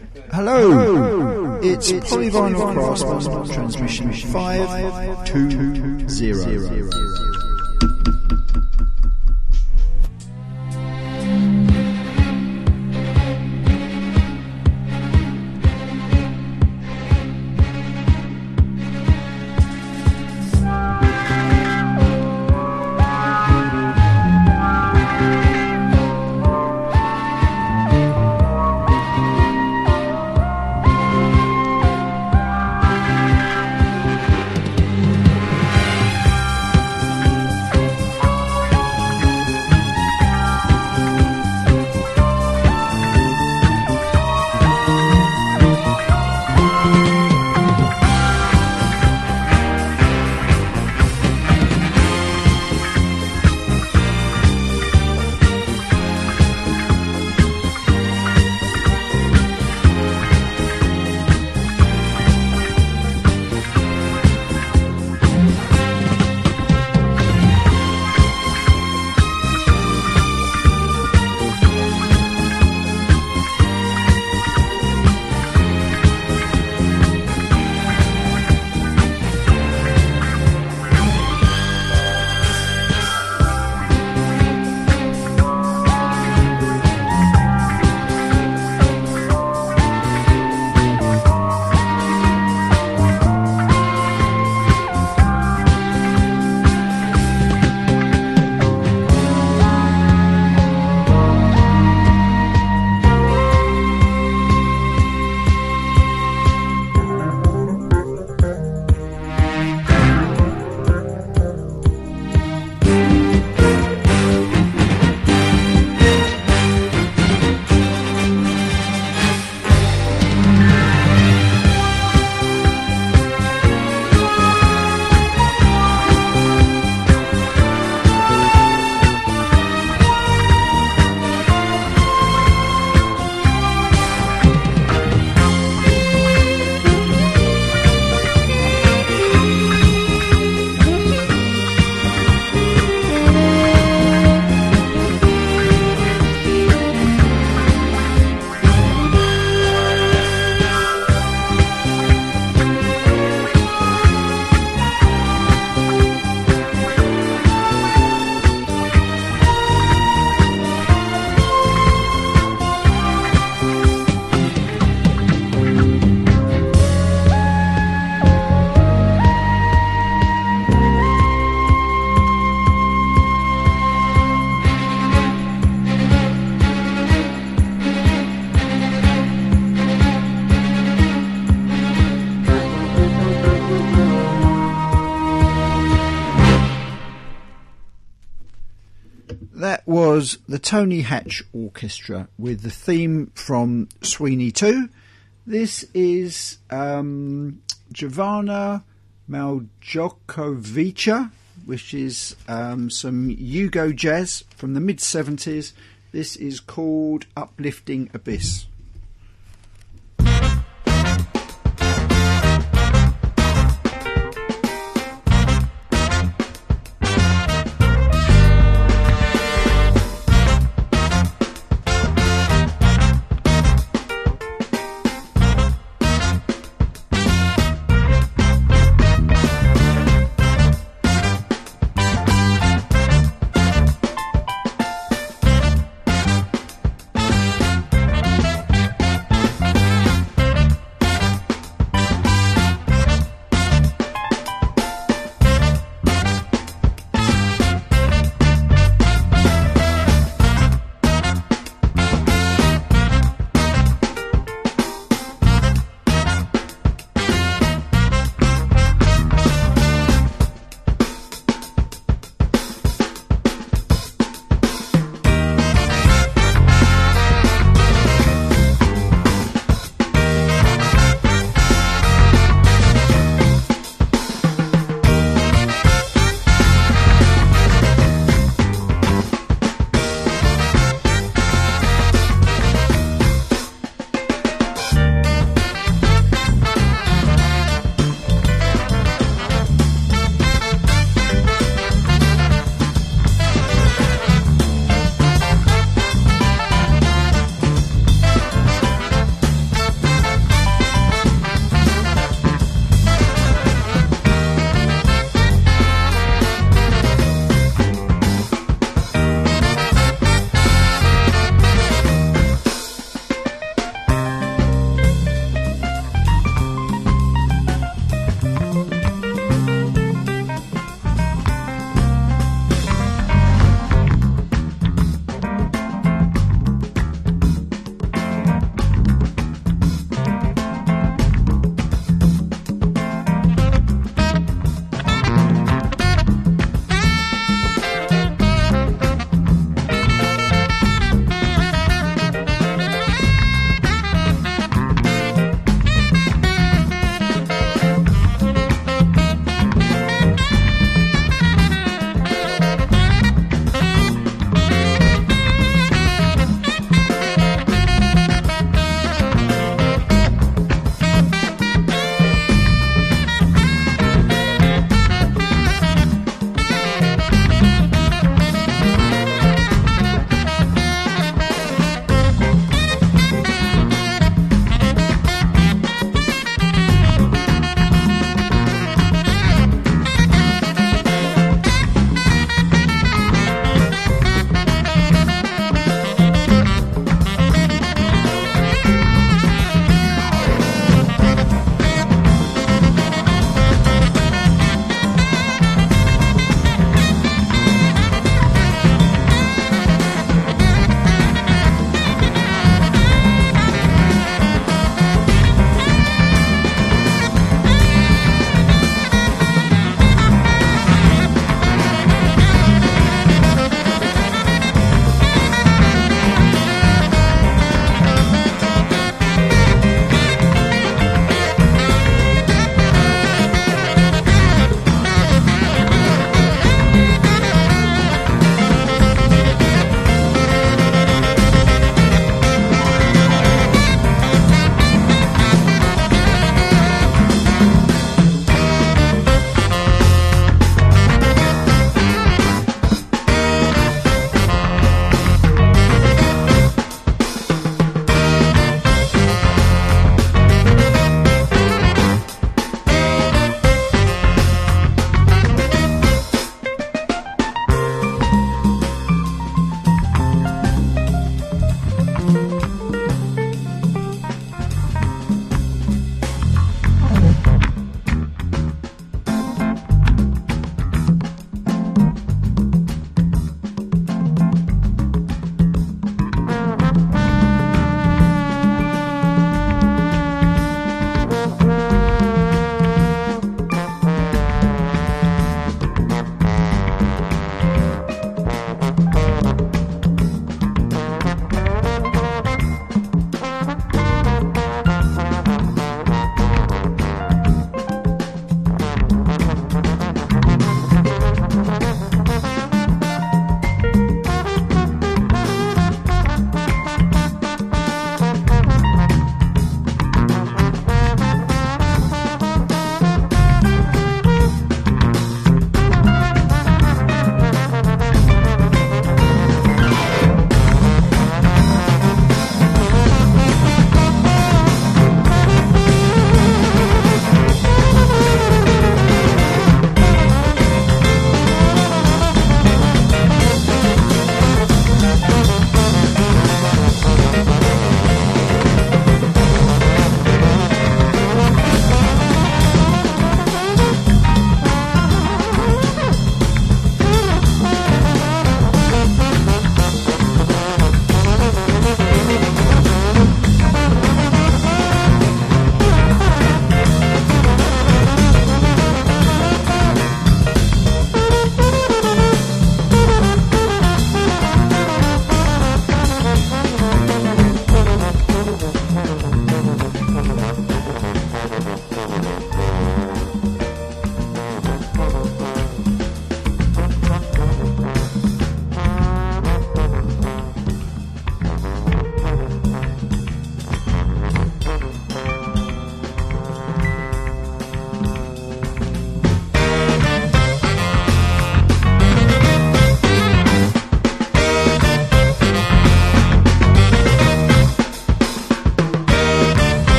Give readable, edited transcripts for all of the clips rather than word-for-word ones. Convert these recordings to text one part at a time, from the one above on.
Hello, it's Polyvinyl Craftsman, transmission 520. That was the Tony Hatch Orchestra with the theme from Sweeney 2. This is Jovana Maljokovica, which is some Yugo jazz from the mid-70s. This is called Uplifting Abyss.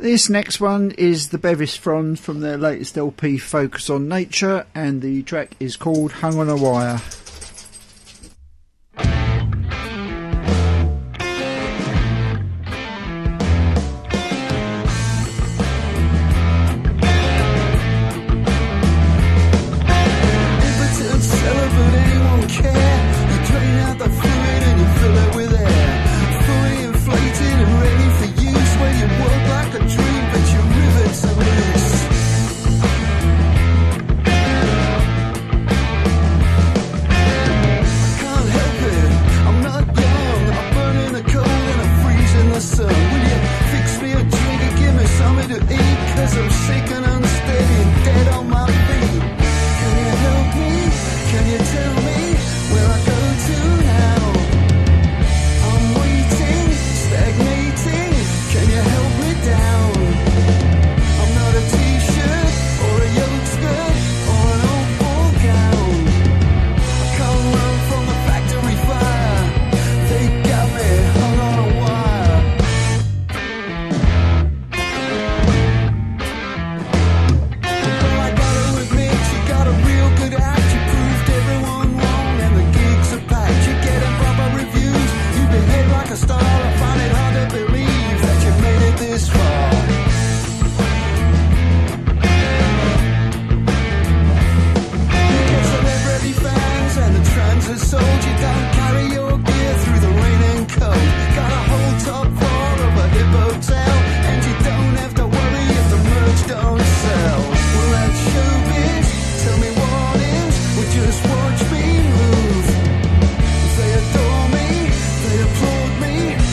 This next one is the Bevis Frond from their latest LP, Focus on Nature, and the track is called Hung on a Wire. Watch me move. They adore me, they applaud me.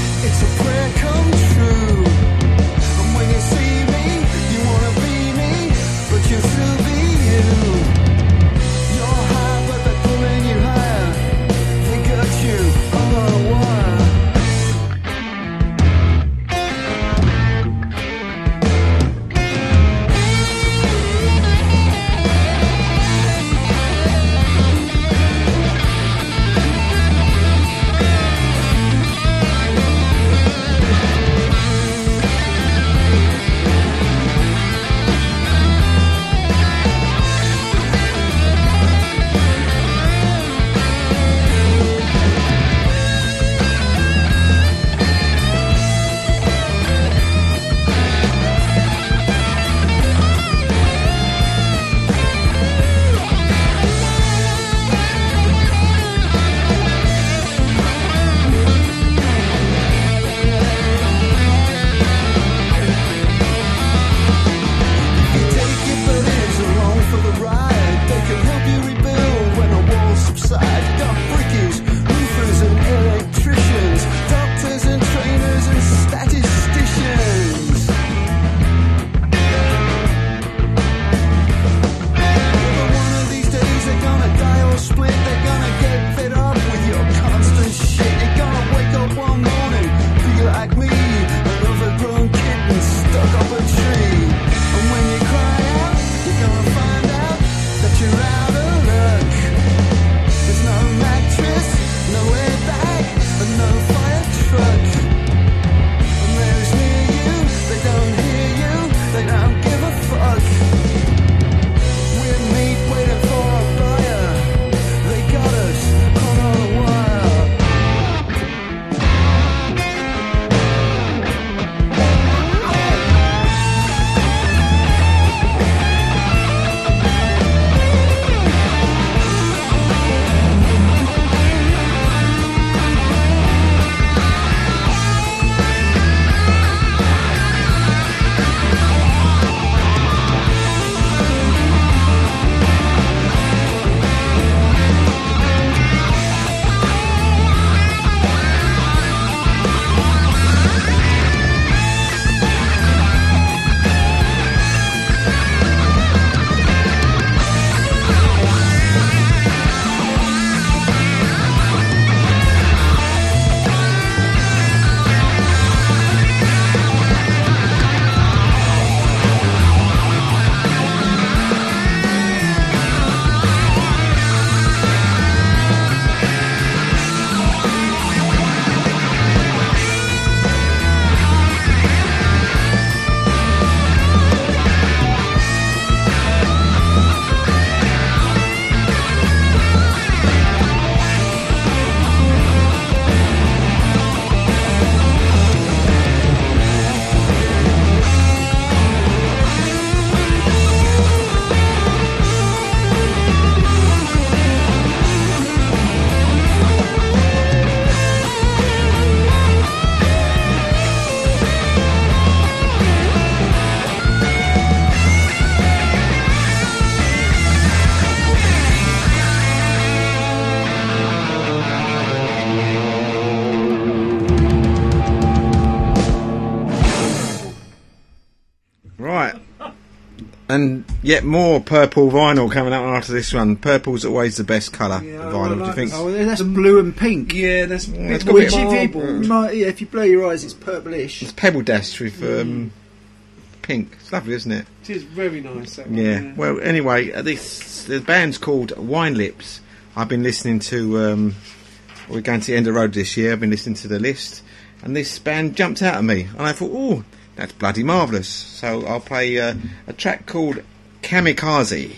And yet more purple vinyl coming out after this one. Purple's always the best colour vinyl, do you think? Oh, that's blue and pink. Yeah, that's it's bit got more a bit of marble. If you blow your eyes, it's purplish. It's pebble dash with pink. It's lovely, isn't it? It is very nice. That one, Yeah. Well, anyway, the band's called Wine Lips. I've been listening to... we're going to the end of the road this year. I've been listening to the list. And this band jumped out at me. And I thought, oh, that's bloody marvellous. So I'll play a track called Kamikaze.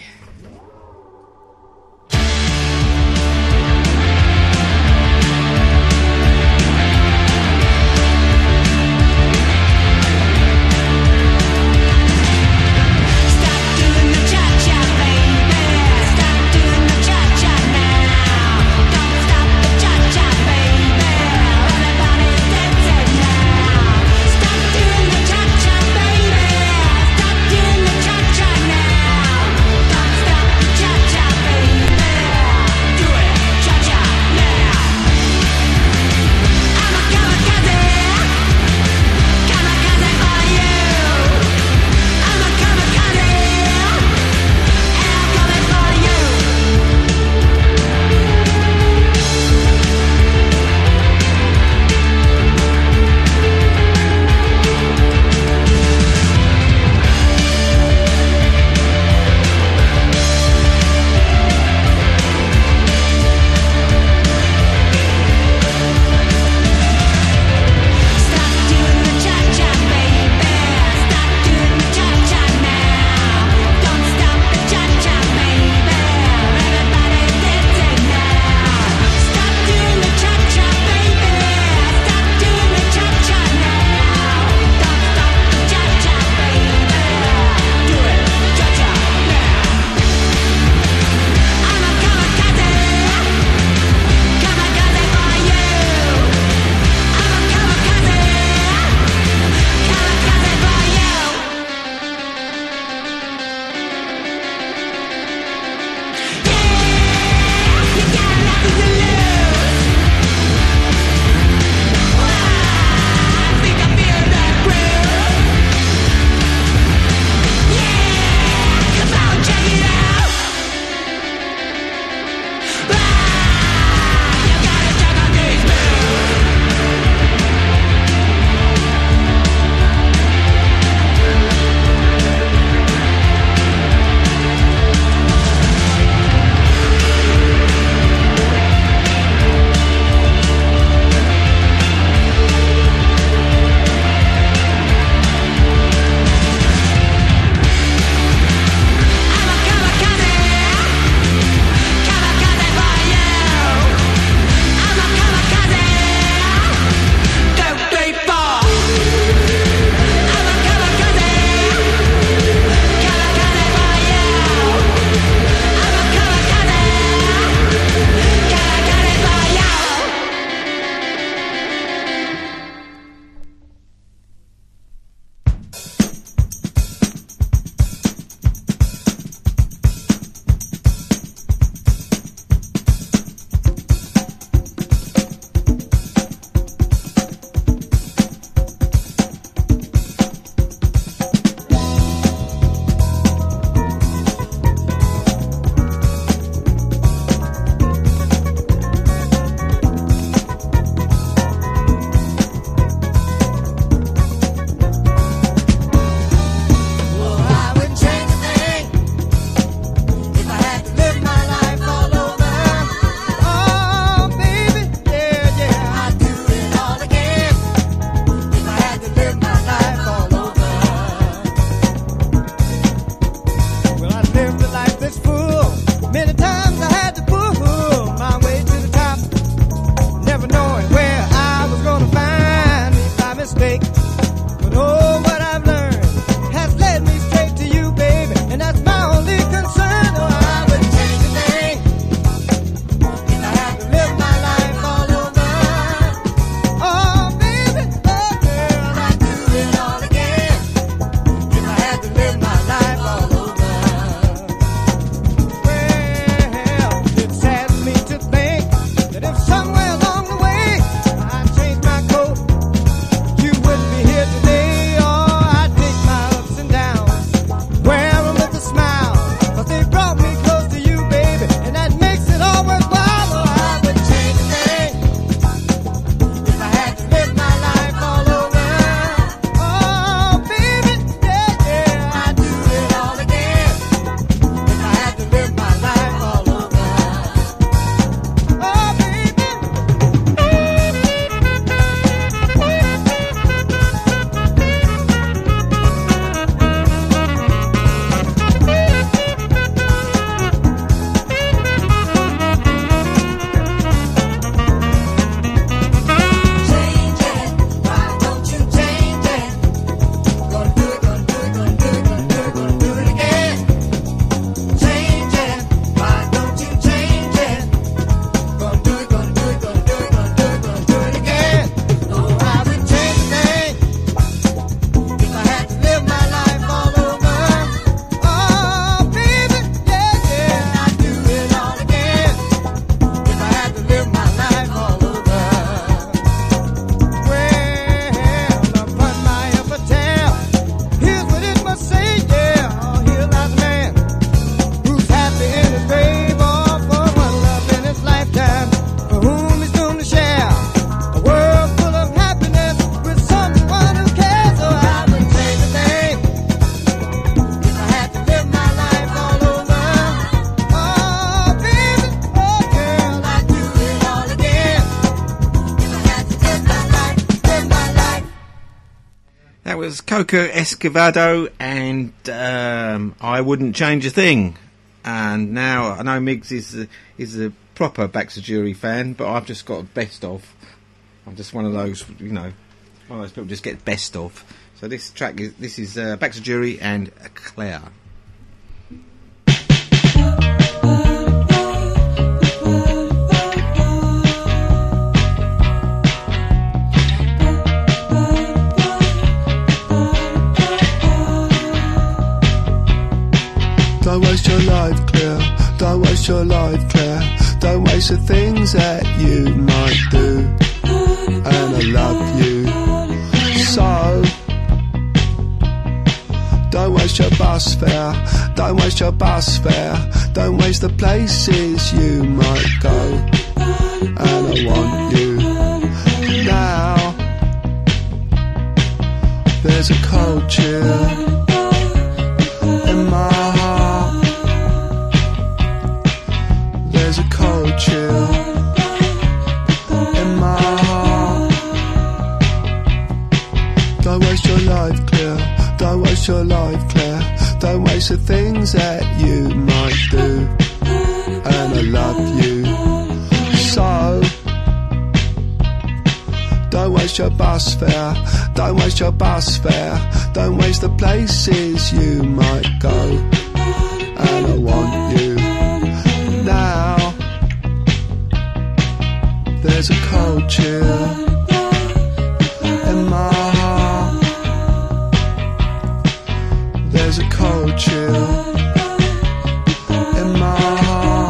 Stop That was Coco Escovedo and I Wouldn't Change a Thing. And now I know Miggs is a proper Baxter fan, but I've just got a best of. I'm just one of those, one of those people just get best of. So this track is Baxter and Claire. Don't waste your life, Claire. Don't waste your life, Claire. Don't waste the things that you might do. And I love you so. Don't waste your bus fare. Don't waste your bus fare. Don't waste the places you might go. And I want you now. There's a cold chill in my heart. There's a cold chill in my heart. Don't waste your life, Claire. Don't waste your life, Claire. Don't waste the things that you might do. And I love you so. Don't waste your bus fare. Don't waste your bus fare. Don't waste the places you might go. And I want you now. There's a cold chill in my heart. There's a cold chill in my heart.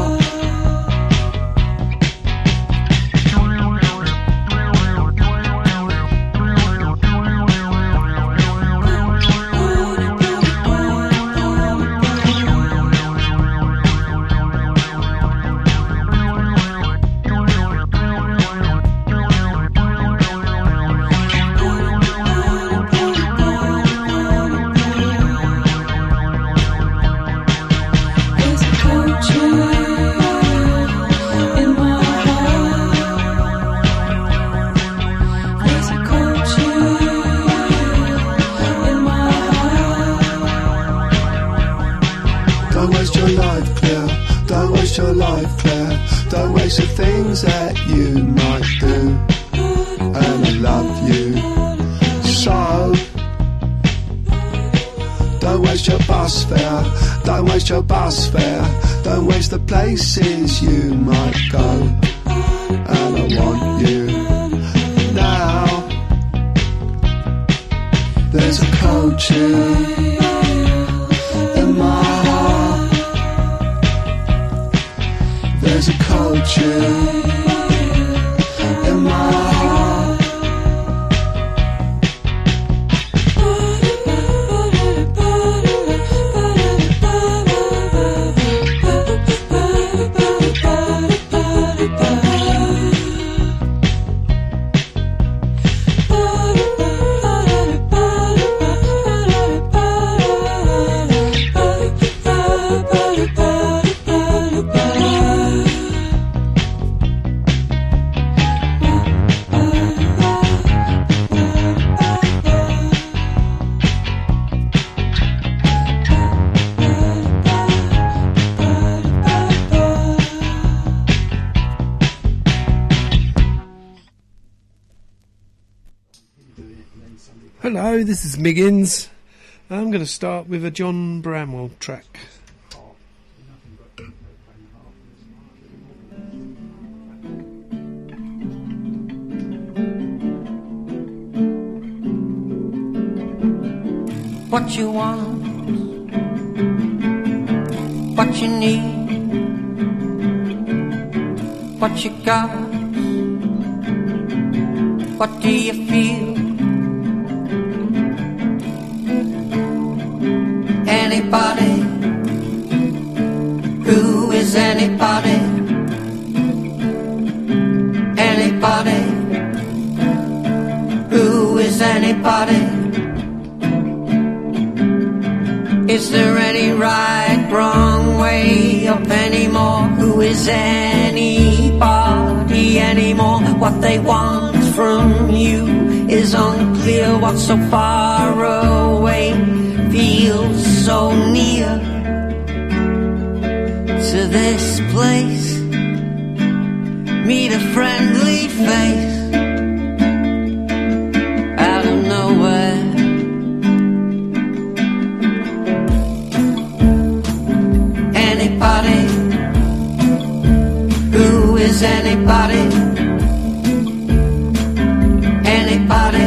Your life, Claire. Don't waste the things that you might do. And I love you so. Don't waste your bus fare. Don't waste your bus fare. Don't waste the places you might go. And I want you now. There's a cold chill in my heart. There's a cold chill in my heart. Hello, this is Miggins. I'm going to start with a John Bramwell track. What you want, what you need, what you got, what do you feel? Anybody, who is anybody? Anybody, who is anybody? Is there any right, wrong way up anymore? Who is anybody anymore? What they want from you is unclear. clear what's so far away feels so near to this place. Meet a friendly face out of nowhere. Anybody? Who is anybody? Anybody?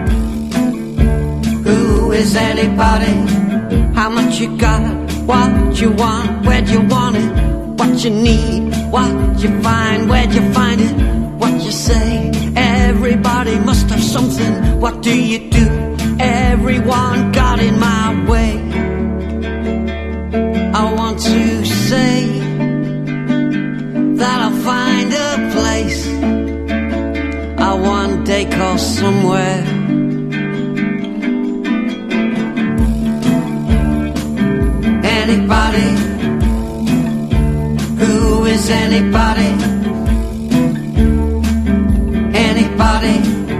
Who is anybody? How much you got? What you want? Where'd you want it? What you need? What you find? Where'd you find it? What you say? Everybody must have something. What do you do? Everyone got in my way. I want to say that I'll find a place I one day call somewhere. Anybody? Who is anybody? Anybody?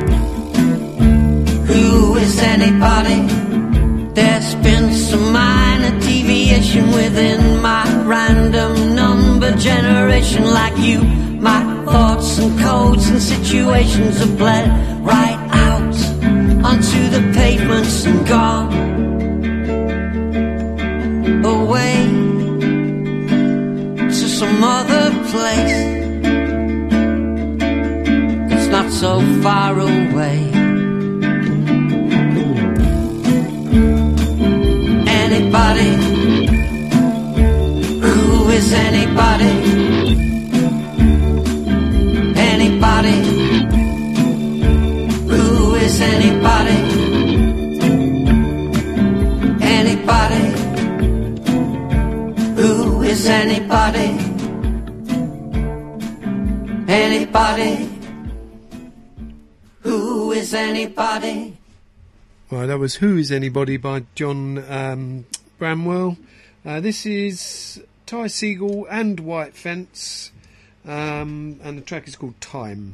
Who is anybody? There's been some minor deviation within my random number generation. Like you, my thoughts and codes and situations are bled right out onto the pavements and gone away to some other place that's not so far away. Anybody? Who is anybody? Anybody? Who is anybody? Anybody? Who is anybody? Anybody? Who is anybody? Right, that was Who Is Anybody by John Bramwell. This is Ty Segall and White Fence, and the track is called Time.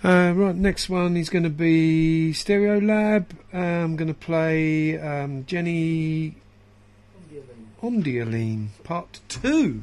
Right, next one is going to be Stereo Lab. I'm going to play Jenny Ondialine Part 2.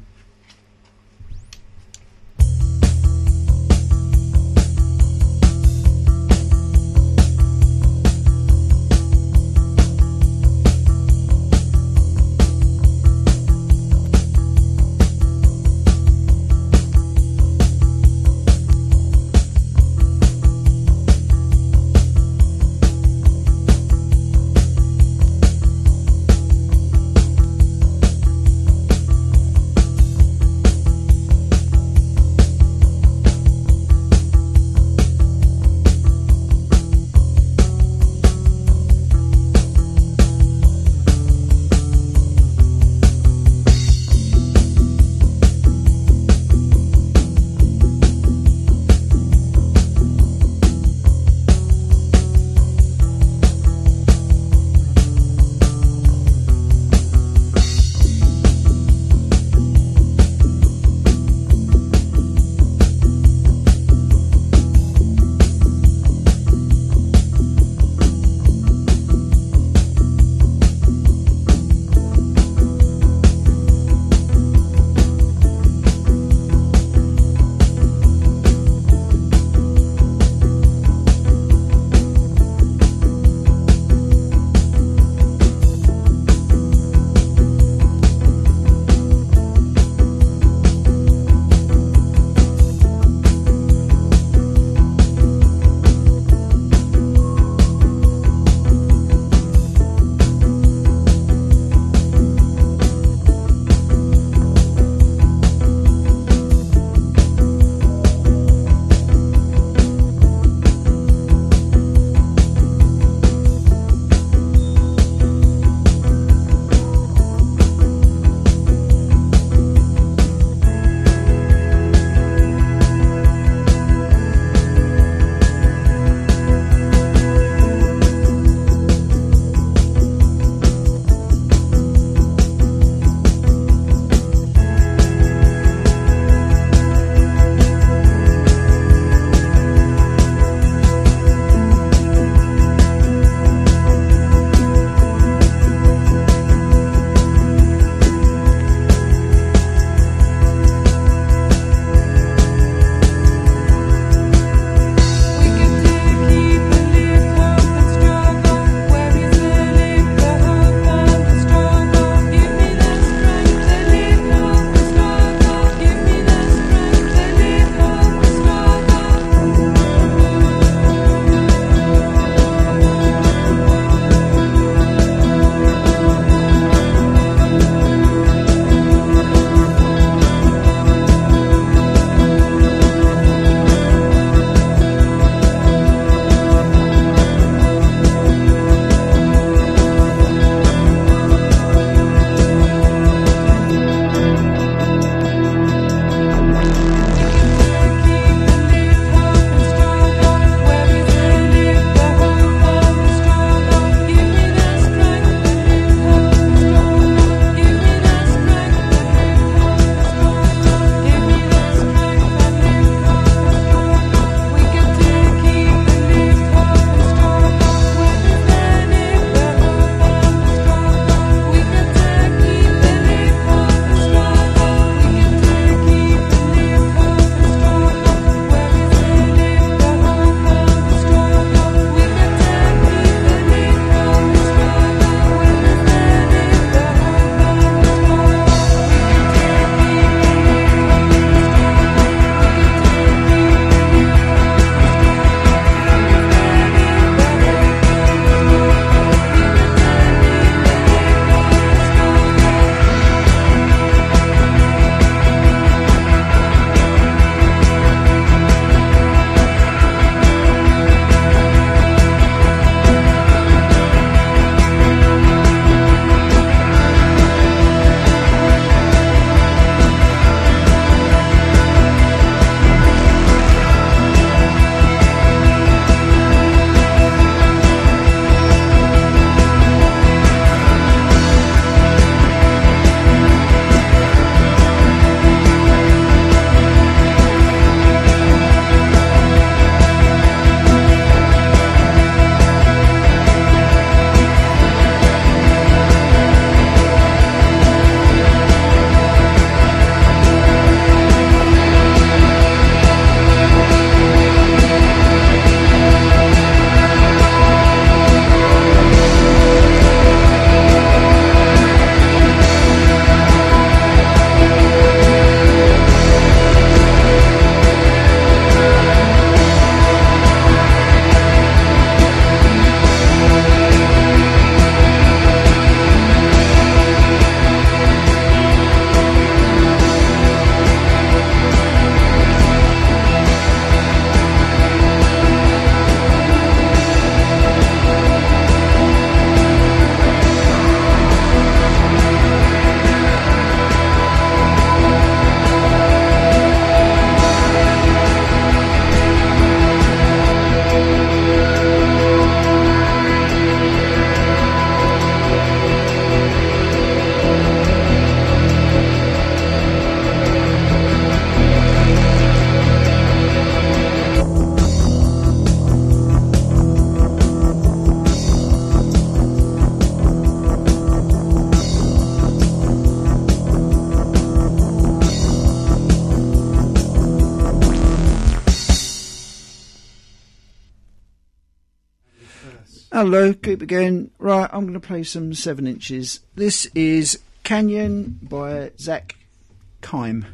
Hello, Coop again. Right, I'm going to play some 7 inches. This is Canyon by Zach Kime.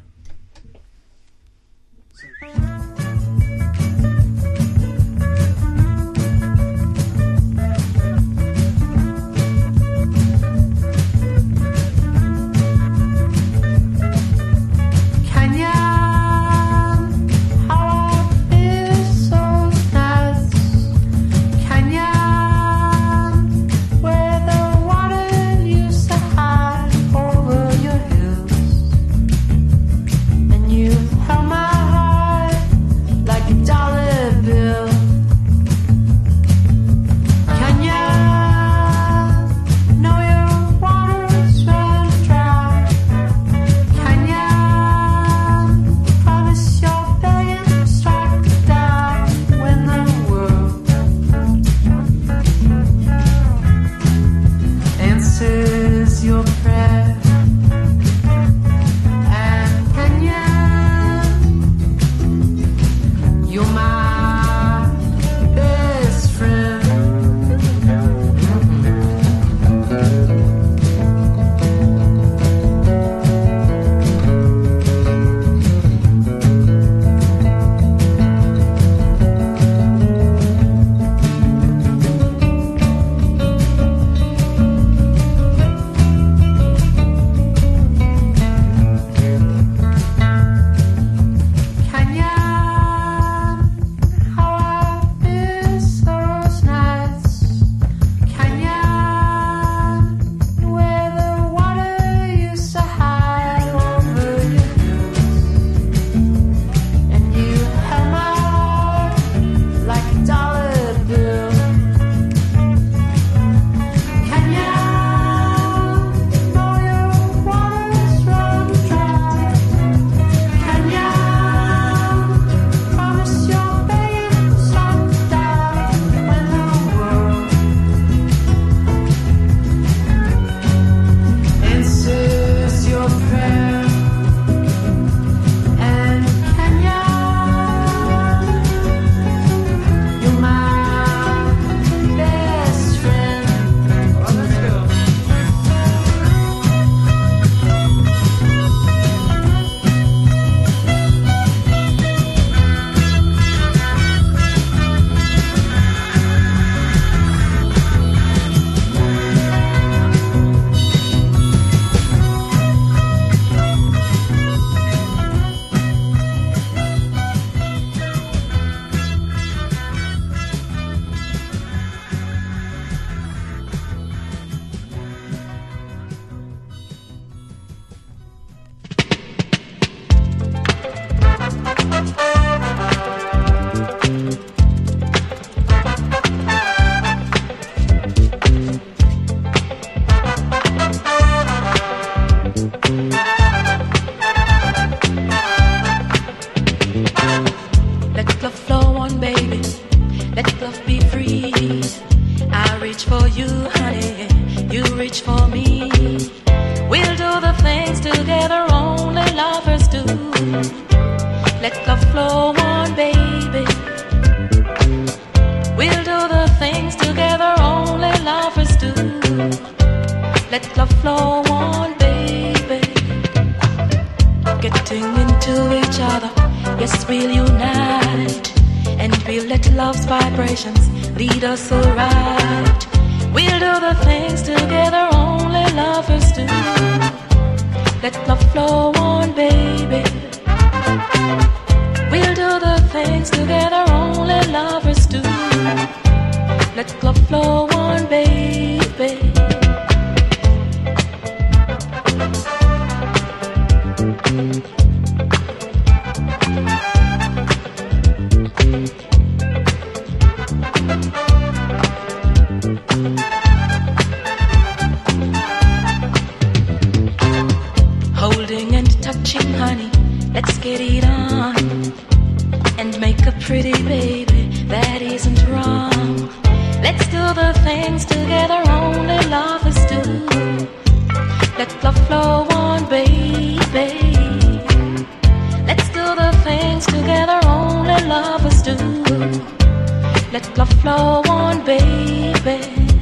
Let love flow on, baby.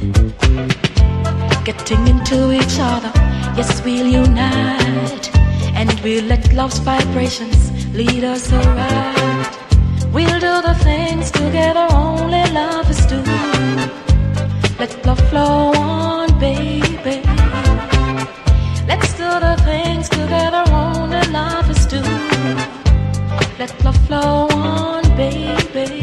Getting into each other, yes, we'll unite. And we'll let love's vibrations lead us aright. We'll do the things together only lovers do. Let love flow on, baby. Let's do the things together only lovers do. Let love flow on, baby.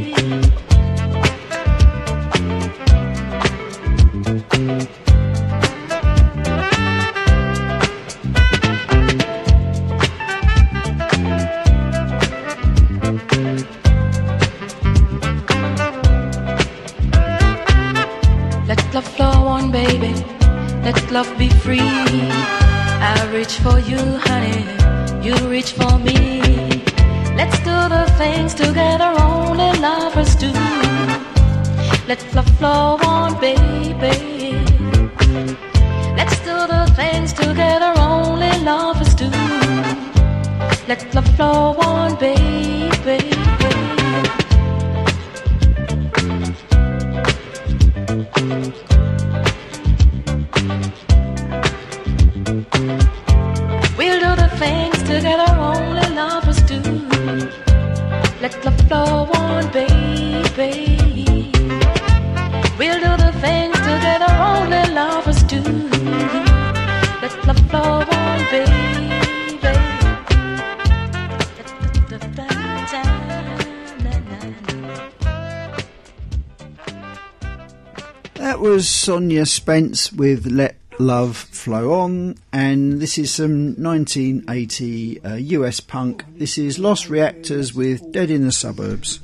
Let love flow on, baby. Let love be free. I reach for you, honey. You reach for me. Let's do the things together only lovers do. Let love flow on, baby. Let's do the things together only lovers do. Let love flow on, baby. We'll do the things together only lovers do. Let love flow on, baby. We'll do the things together only lovers do. Let love flow on, baby. That was Sonia Spence with Let Love Flow On, and this is some 1980 US punk. This is Lost Reactors with Dead in the Suburbs.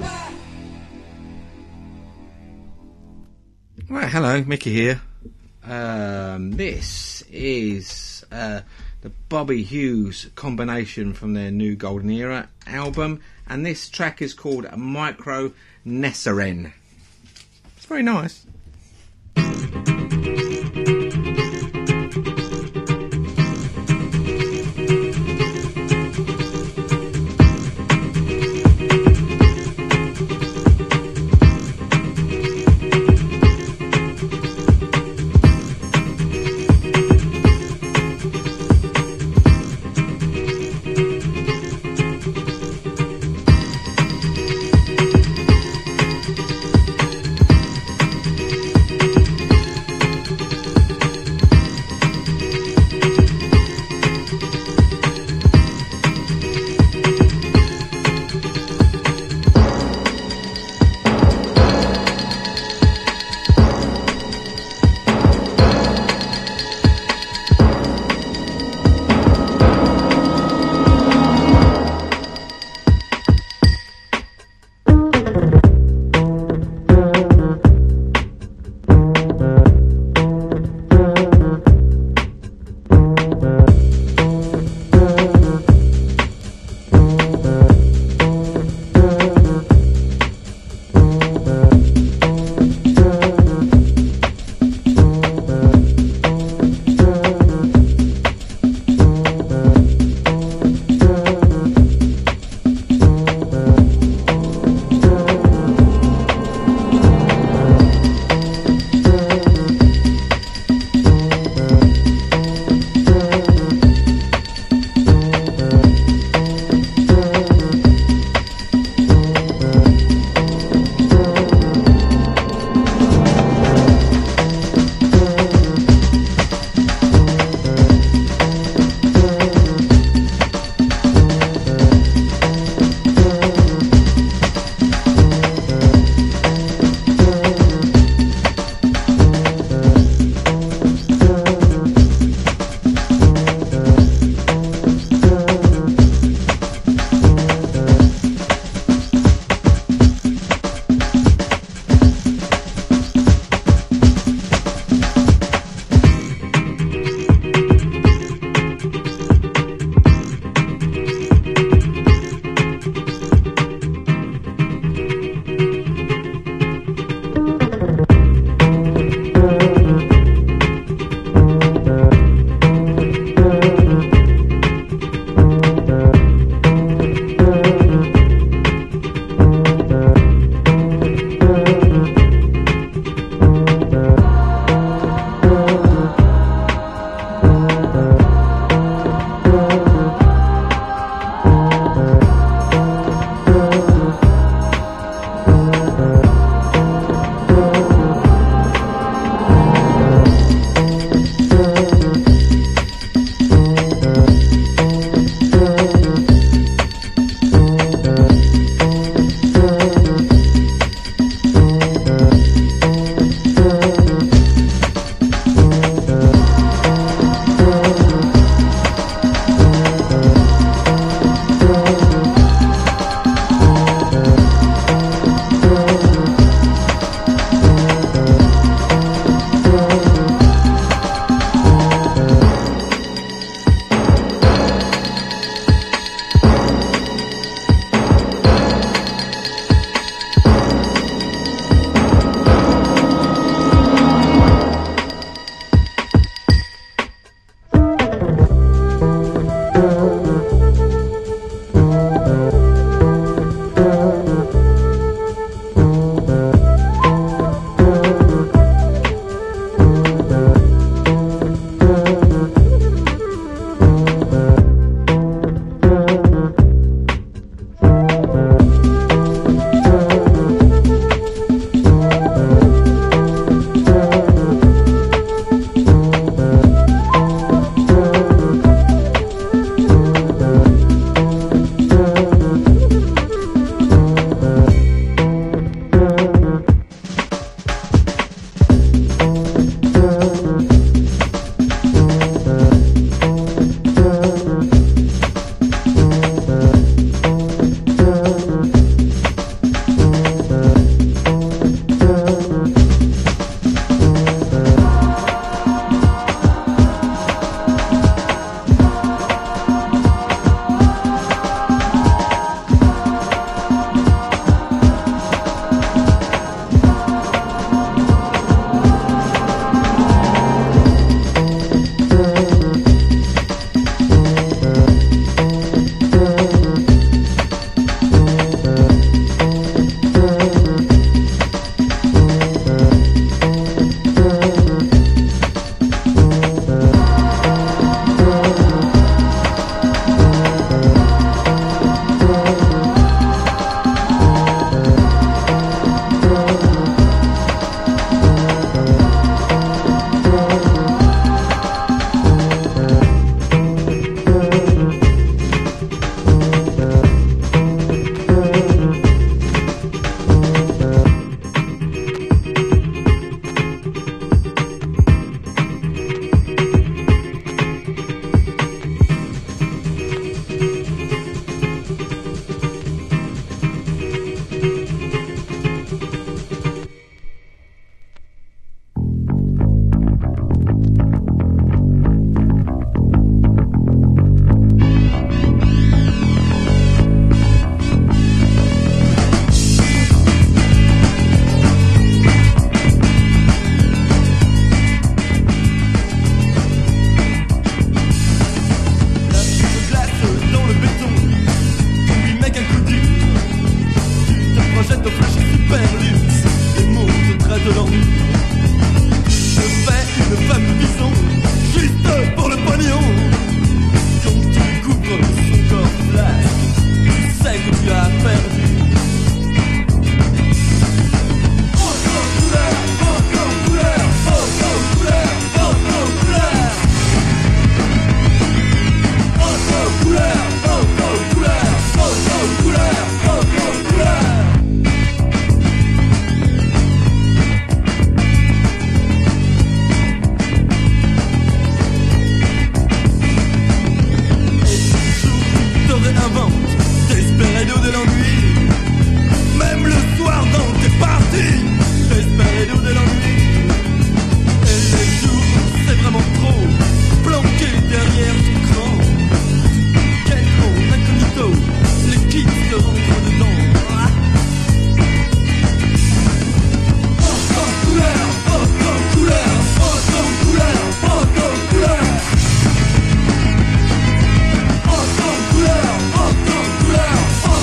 Right, hello, Mickey here. This is the Bobby Hughes combination from their new Golden Era album, and this track is called Micro Nesseren. It's very nice. jette au flash super luxe et monte près de l'ennui. Je fais une femme de bison juste pour le pognon. Quand tu couvres son corps flasque, tu sais que tu as perdu. De l'ennui, même le soir dans tes parties, Desperado de l'ennui. Et les jours, c'est vraiment trop, planqué derrière ton cran. Quel con, incognito, les kits te rentrent dedans. Photo couleur, photo couleur, photo couleur, photo couleur. Photo couleur, photo couleur.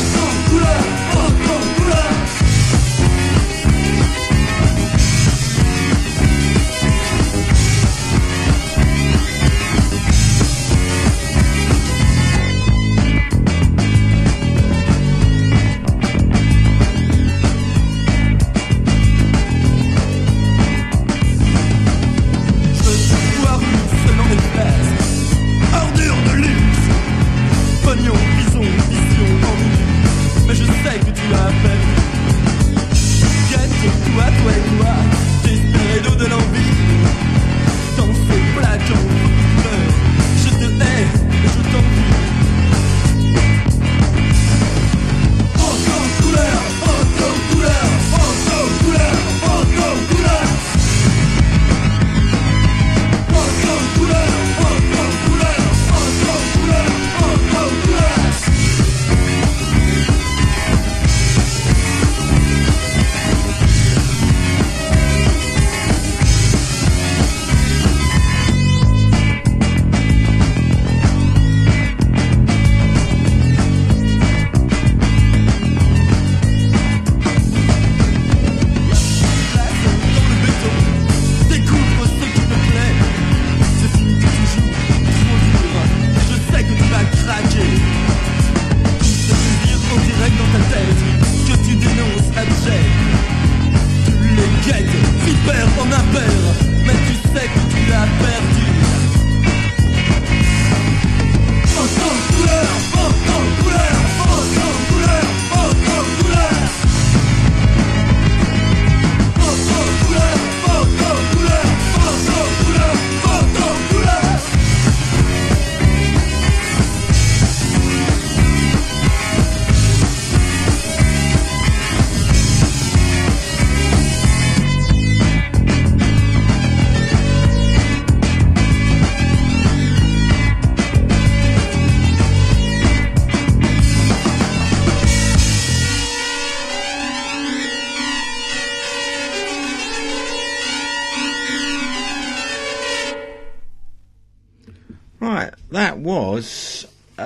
That was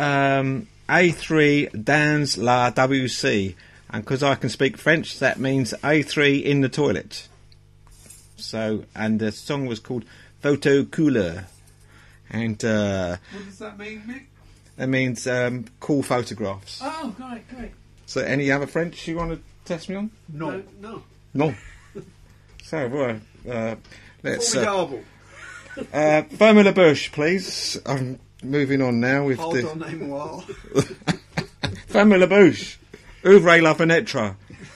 A3 Dans la WC, and because I can speak French, that means A3 in the toilet. So, and the song was called Photo Couleur, and what does that mean, Mick? It means cool photographs. Oh, great. So, any other French you want to test me on? No. So, well, let's. Formidable. Firmin LaBouche, please. I'm moving on now with Hold on a while. Firmin LaBouche, Ouvre la fenêtre.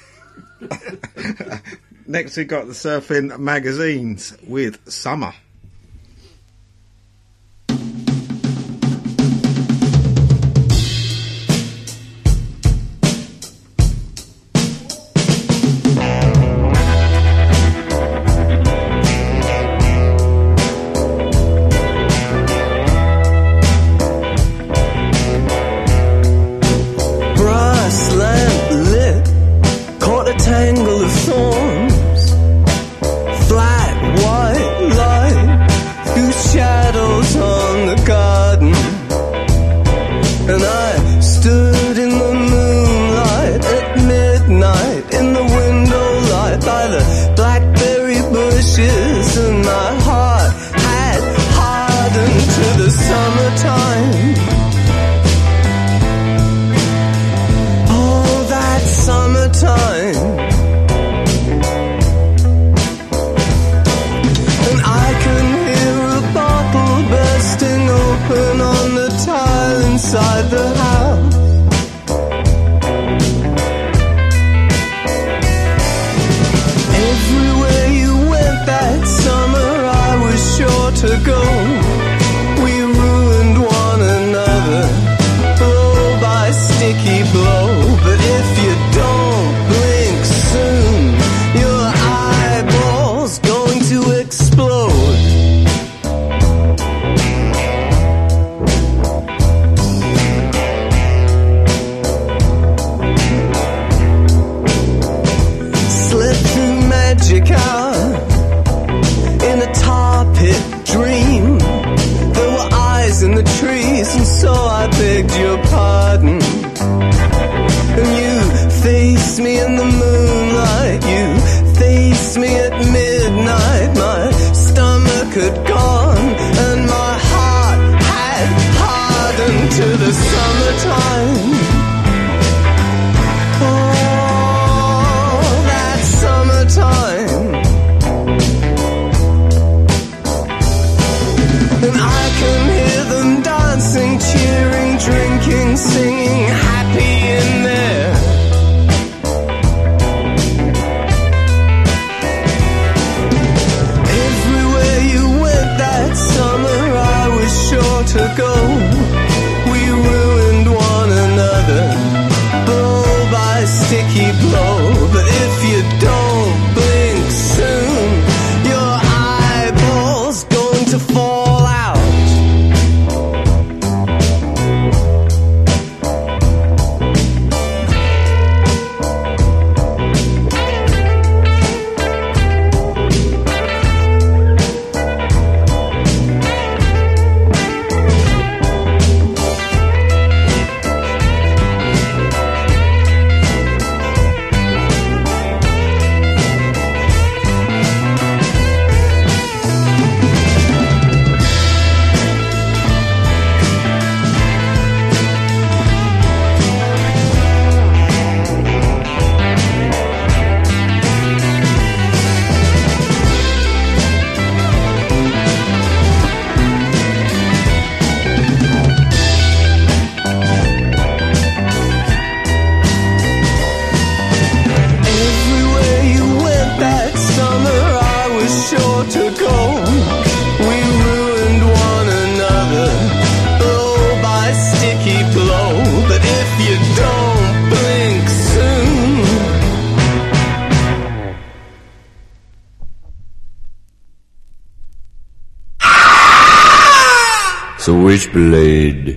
Next we got the Surfing Magazines with Summer. Tangle of thorns, flat white light summertime. And I can hear a bottle bursting open on the tile inside the house. Everywhere you went that summer, I was sure to go. We ruined one another, blow by sticky blow. But if you don't blink soon, your eyeball's going to explode. Slip through magic hour in a tar pit dream. There were eyes in the trees, and so I begged your pardon. And you faced me in the moonlight, you faced me at midnight. My stomach had gone, and my heart had hardened to the summertime. Oh, that summertime. And I can hear them dancing, cheering, drinking, singing, happy in there. Everywhere you went that summer, I was sure to go. We ruined one another, blow by sticky blow. But if you don't blink soon, your eyeball's going to fall out. Everywhere you went that summer, I was sure to go. We ruined one another, blow by sticky blow. But if you don't blink soon, Switchblade.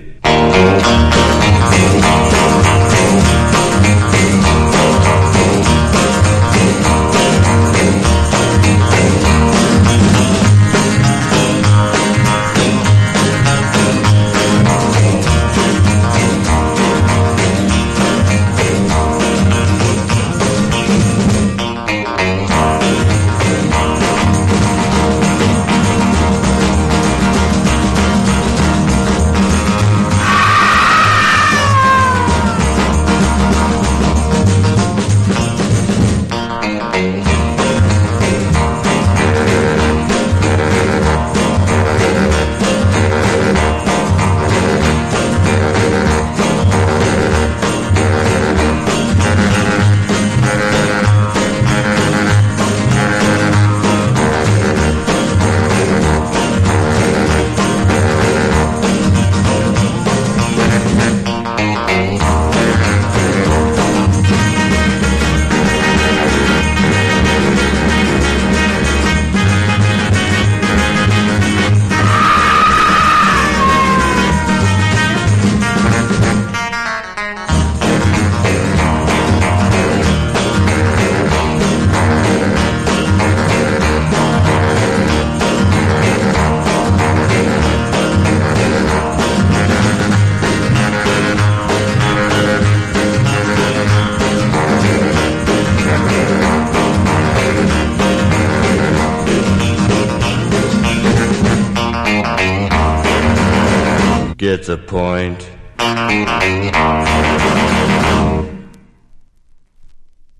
Get the point.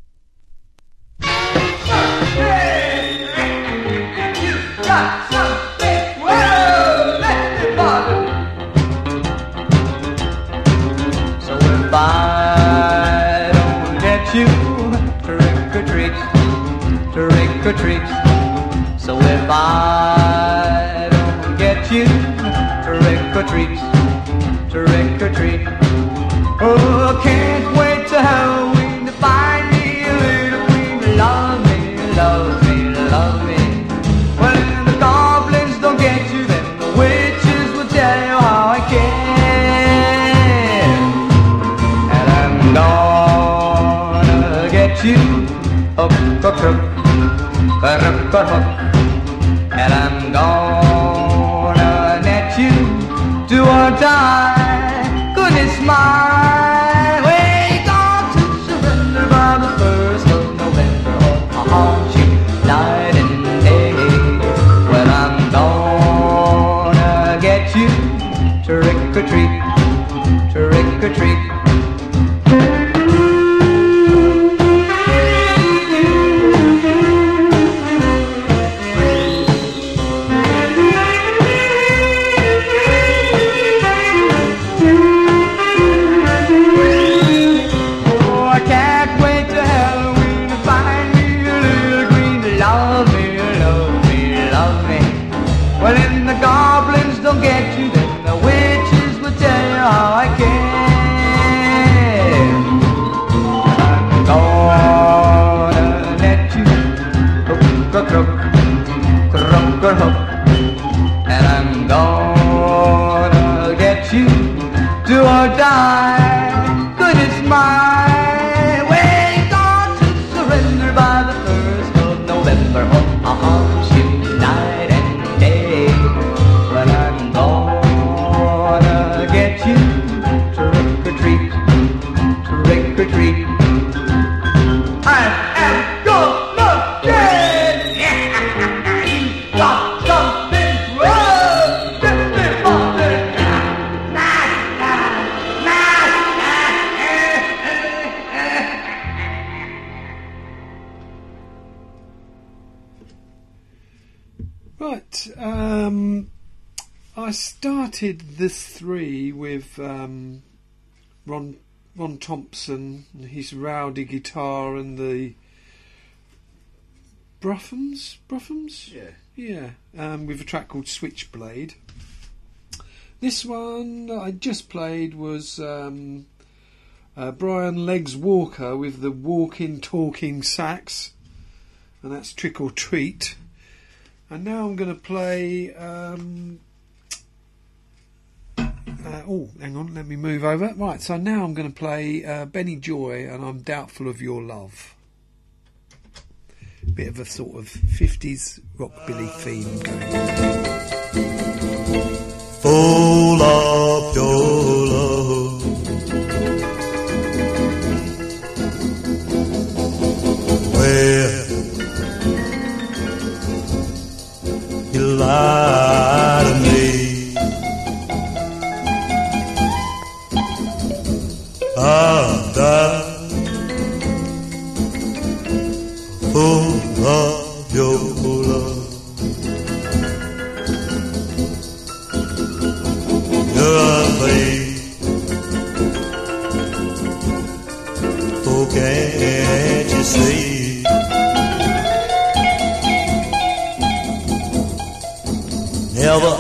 or treat. So if I don't get you, trick or treat, trick or treat. Oh, I can't wait till Halloween to find me a little queen to love me, love me, love me. Well, if the goblins don't get you, then the witches will tell you how I can. And I'm gonna get you, hook or crook, crook or hook. And I'm gonna net you, do or die. Goodness mine, we got to surrender by the 1st of November. I'll haunt you night and day. Well, I'm gonna get you, trick or treat, trick or treat. Get you, then the witches will tell you how I can. I'm gonna let you hook or crook, crook or hook. And I'm gonna get you, do or die. Goodness mine, we got to surrender by the 1st of November. I'll haunt you night and day. But I'm gonna get you, trick or treat, trick or treat. I am gonna get you got something wrong. Right, I started the 3 with Ron Thompson, his rowdy guitar, and the Bruffums? Yeah, with a track called Switchblade. This one I just played was Brian Legs Walker with the walking, talking sax, and that's Trick or Treat. And now I'm going to play... hang on, let me move over. Right, so now I'm going to play Benny Joy and I'm Doubtful of Your Love. Bit of a sort of 50s rockabilly theme going on. Full of your love, well, you lie to me. I'm dying full of your love. You're oh, can't you see? Never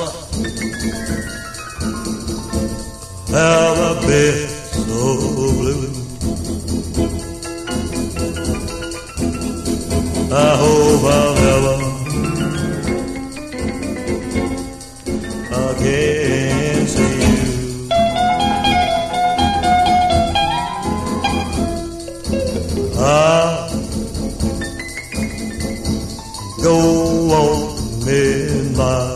been so blue. I hope I'll never again see you. I'll go on midnight.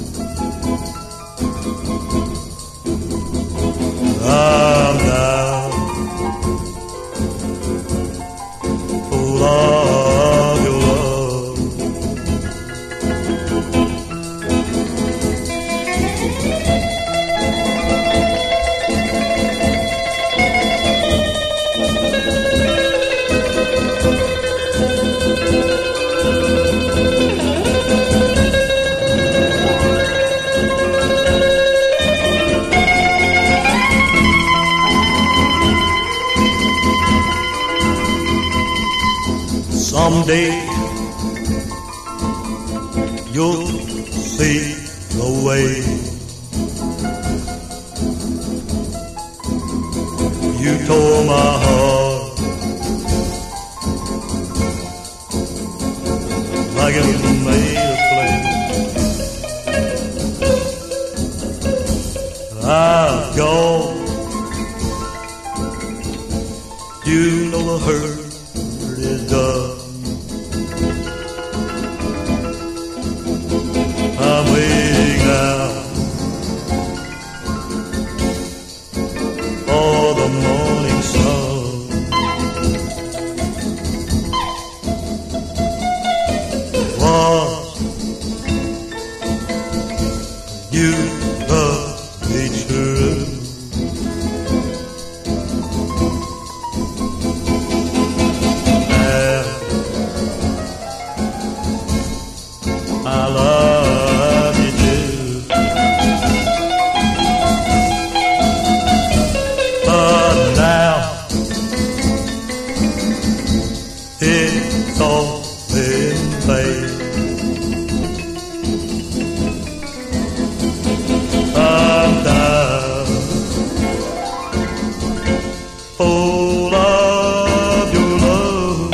I'm down full of your love. Someday you'll see the way. You tore my heart like it was made of clay. I've gone. You know the hurt is done. I'm waiting now for the morning sun. Once you love me true. I love you too. But now it's all in vain. I'm down, full of your love.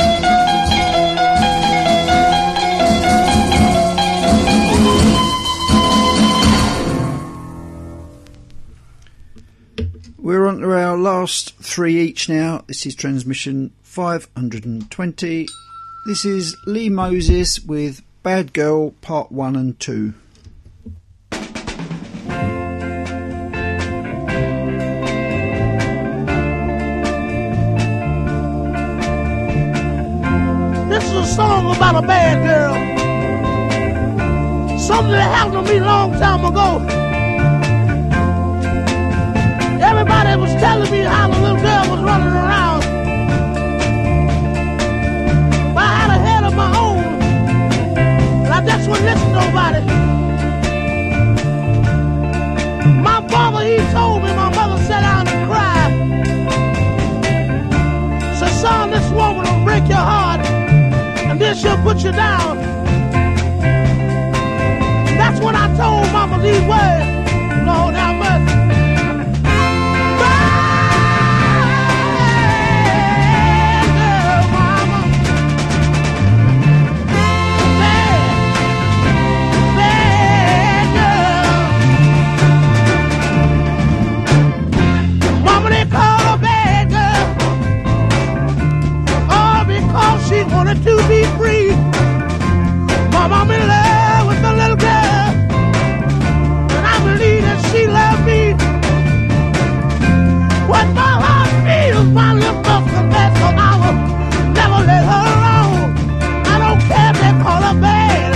We're on to our last three each now. This is transmission 520. This is Lee Moses with Bad Girl Part 1 and 2. This is a song about a bad girl. Something that happened to me a long time ago. Everybody was telling me how the little girl was running around. But I had a head of my own, and I just wouldn't listen to nobody. My father, he told me, my mother sat down and cried. Said, son, this woman will break your heart, and then she'll put you down. That's when I told mama these words. Lord, have mercy. She wanted to be free. Mama, I'm in love with the little girl, and I believe that she loved me. What my heart feels, my lips must confess, 'cause I will never let her alone. I don't care if they call her bad.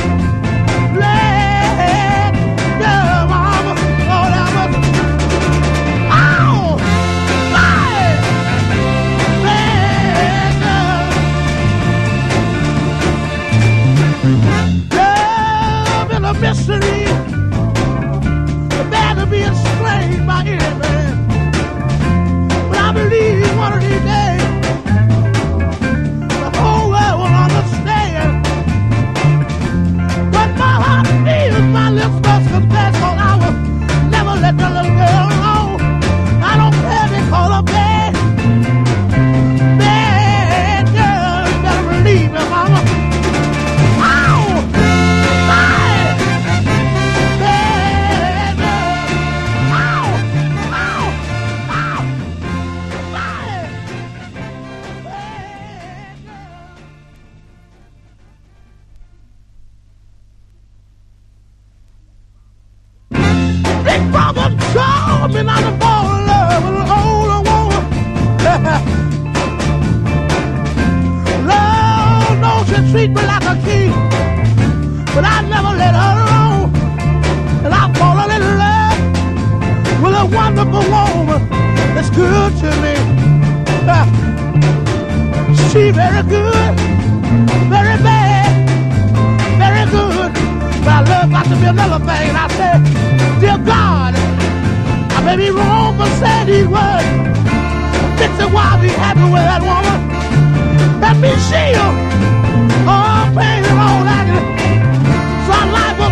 Bad girl, mama, Lord, I must. Oh, bad, bad girl. Love is a mystery, bad to be explained by any man. But I believe one of these days the whole world will understand. But my heart feels, my lips must confess, 'cause I will never let the little girl alone. I don't care if they call her bad. Bad girl, you better believe me, mama. Big Brother told me not to fall in love with an older woman. Lord knows she treat me like a king, but I never let her alone. And I fallen in love with a wonderful woman that's good to me. She very good, very bad, very good. But I love got to be another thing. And I said, dear God, I may be wrong for saying these words. Fix it while I be happy with that woman. Let me shield all pain and all that. So our life will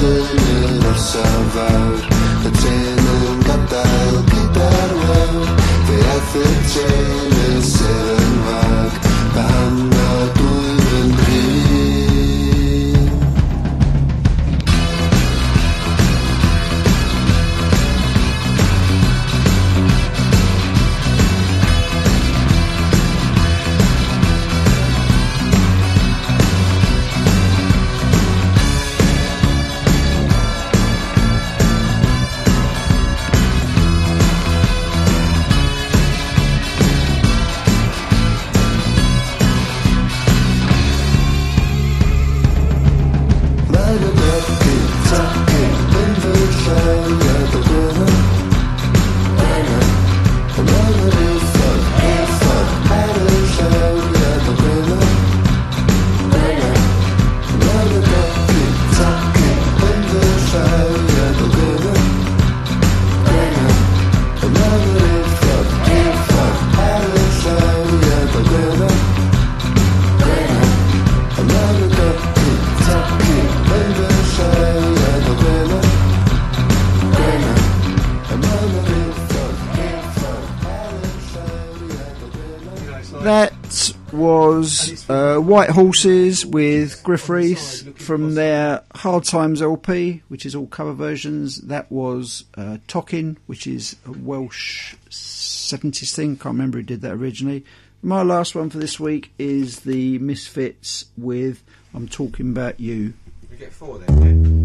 That was White Horses with Griff Rhys from their Hard Times LP, which is all cover versions. That was Tockin, which is a Welsh 70s thing. Can't remember who did that originally. My last one for this week is the Misfits with I'm Talking About You. We get 4 then, yeah?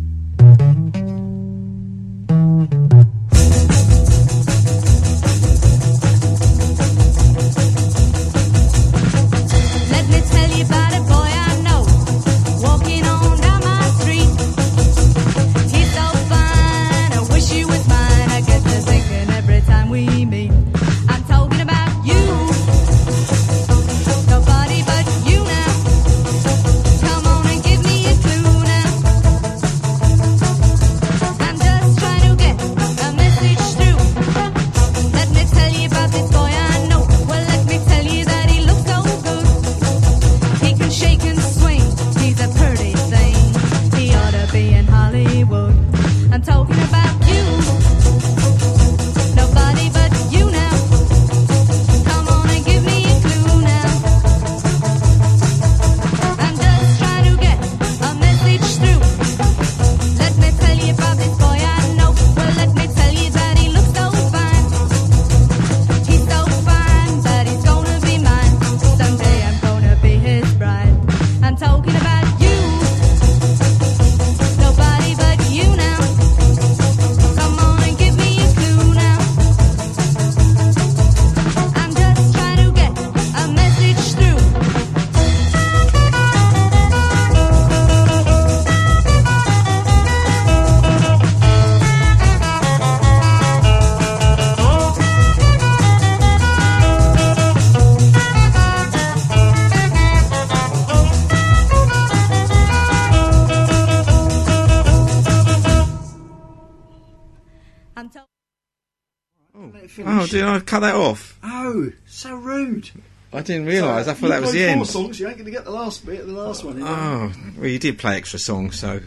Oh, did I cut that off? Oh, so rude. I didn't realise. I thought that was the end. 4 songs, you ain't going to get the last bit, the last one. Oh, well, you did play extra songs, so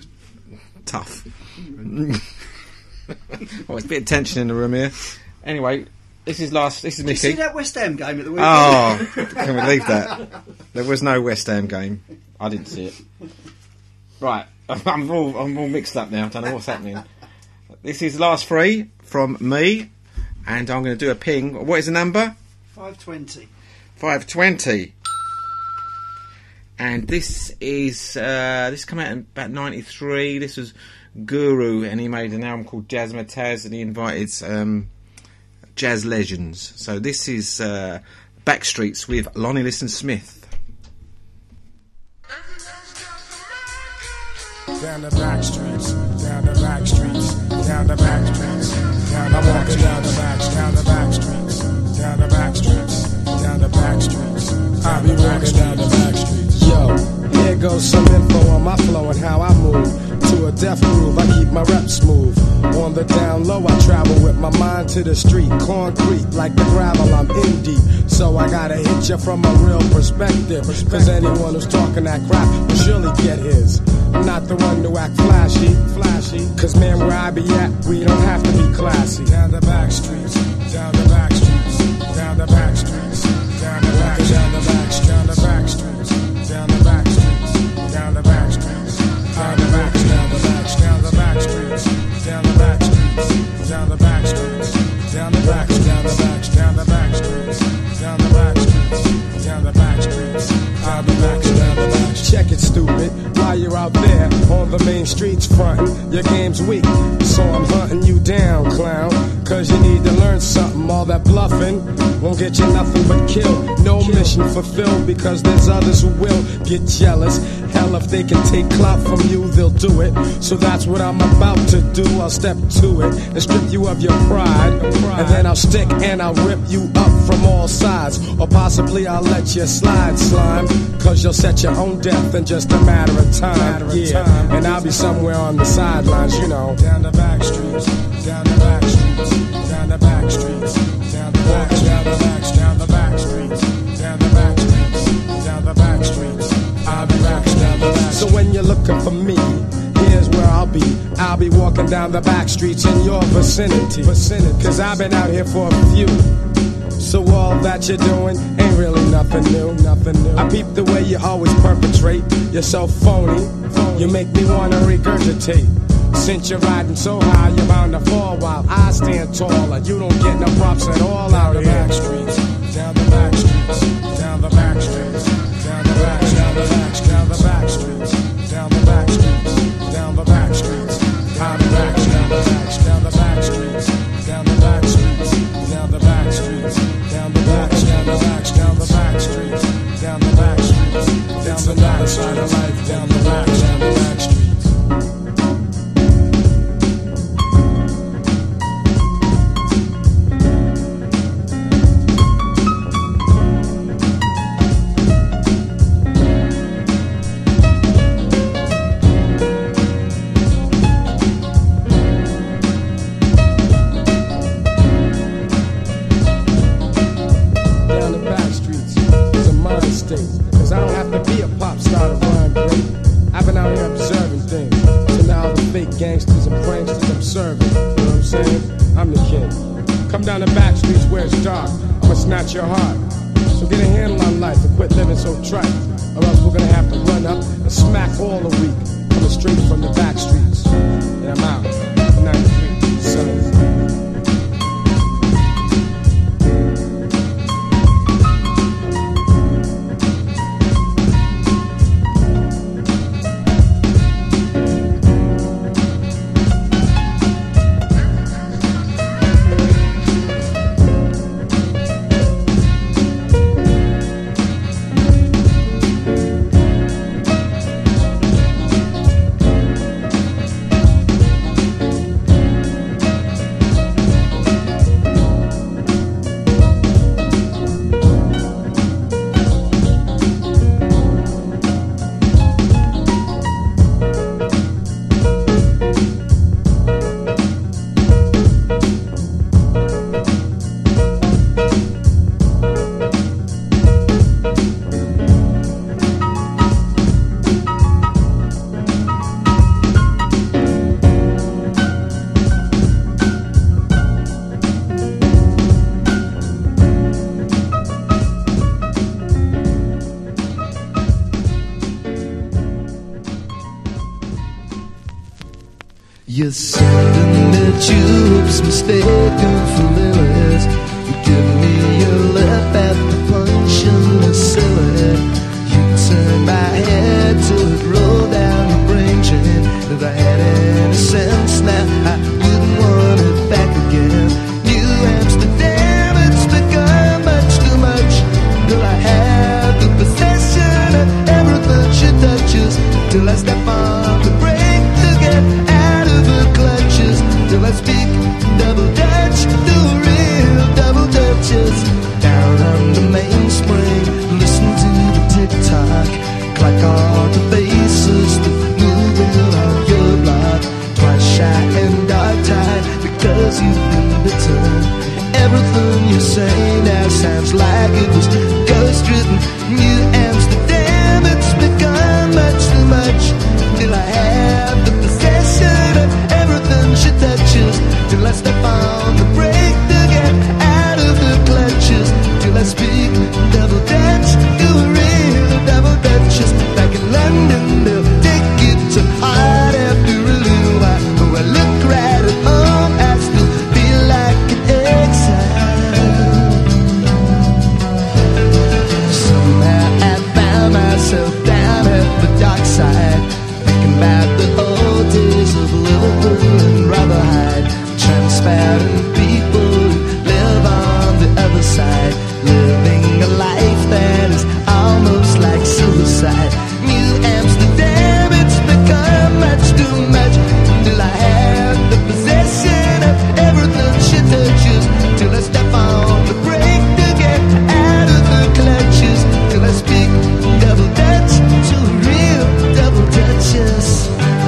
tough. Oh, it's a bit of tension in the room here. Anyway, this is Mickey. Did you see that West Ham game at the weekend? Oh, can we leave that? There was no West Ham game. I didn't see it. Right, I'm all mixed up now. I don't know what's happening. This is last 3 from me, and I'm going to do a ping. What is the number? 520. 520. And this is this came out in about 93. This was Guru, and he made an album called Jazzmatazz, and he invited jazz legends. So this is Backstreets with Lonnie Liston Smith. Down the back streets, down the back streets, down the back streets. I'm walking down the back streets, down the back streets, down the back streets. I be walking down the back streets. Yo, here goes some info on my flow and how I move. To a death groove, I keep my rep smooth. On the down low, I travel with my mind to the street. Concrete, like the gravel, I'm in deep. So I gotta hit you from a real perspective. Cause anyone who's talking that crap will surely get his. I'm not the one to act flashy. Cause man, where I be at, we don't have to be classy. Down the back streets, down the back streets, down the back streets, down the back, down the back, down the back streets, down the back streets, down the back streets, down the back, down the back, down the back streets, down the back streets, down the back streets, down the back, down the back, down the back streets, down the back streets, down the back streets, I'll be back, down the back. Check it, stupid. While you're out there on the main streets frontin', your game's weak, so I'm hunting you down, clown. Cause you need to learn something. All that bluffing won't get you nothing but kill. No mission fulfilled because there's others who will get jealous. Hell, if they can take clout from you, they'll do it. So that's what I'm about to do. I'll step to it and strip you of your pride. And then I'll stick and I'll rip you up from all sides. Or possibly I'll let you slide, slime. Cause you'll set your own death in just a matter of time. Yeah, and I'll be somewhere on the sidelines, you know. Down the back streets, down the back streets, down the back streets, down the back, down the back, down the back streets, down the back streets, down the back streets. I'll be back down the back. So when you're looking for me, here's where I'll be. I'll be walking down the back streets in your vicinity. Cause I've been out here for a few. So all that you're doing ain't really nothing new, nothing new. I peep the way you always perpetrate. You're so phony, you make me wanna regurgitate. Since you're riding so high, you're bound to fall while I stand taller. You don't get no props at all out here. Down the back streets, down the back streets, down the back streets, down the back, down the back, down the back streets, down the back streets, down the back streets, down the back, down the back, down the back streets, down the back streets, down the back streets, down the back, down the back, down the back streets, down the back streets, down the back side of life, down the back, down the back streets. Cause I don't have to be a pop star to rhyme great. I've been out here observing things. So now the fake gangsters and pranksters I'm serving. You know what I'm saying? I'm the kid. Come down the back streets where it's dark. I'ma snatch your heart. So get a handle on life and quit living so trite. Or else we're gonna have to run up and smack all the week. Coming straight from the back streets. And I'm out. 93, son. You're sending me tubes mistaken for lilies. You give me your lip after punching me silly. You turn my head till it rolled down your brain chain. If I had any sense now, I wouldn't want it back again. New Amsterdam, it's become much too much. Till I have the possession of everything she touches. Till I step on the brake to get out of her clutches. Till I speak double Dutch, do real double Dutches. Down on the mainspring, listen to the tick-tock. Clack all the faces that moving on your block. Twice shy and dog-tied because you've been bitten. Everything you say now sounds like it was ghost-written. New Amsterdam, it's become much too much. Till I I step on the brake to get out of the clutches, till I speak double Dutch, do a real double Dutchess. Back in London, they'll take you to heart after a little while. Oh, I look right at home, I still feel like an exile. Somehow I found myself down at the dark side, thinking about the old days of Liverpool and Rotherhithe. Transparent people who live on the other side, living a life that is almost like suicide. New Amsterdam, it's become much too much, till I have the possession of everything she touches, till I step on the brake to get out of the clutches, till I speak double Dutch to a real double Duchess.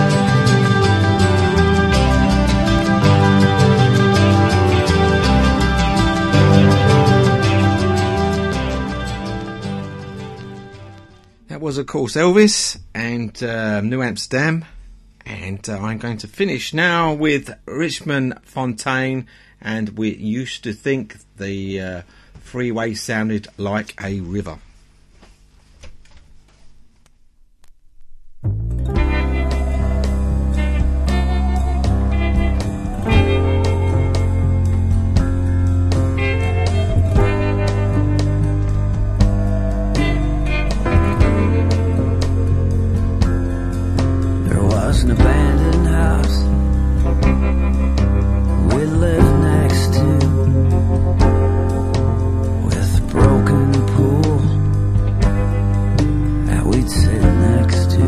That was, of course, Elvis and New Amsterdam. And I'm going to finish now with Richmond Fontaine. And we used to think the freeway sounded like a river. An abandoned house we lived next to, with a broken pool that we'd sit next to.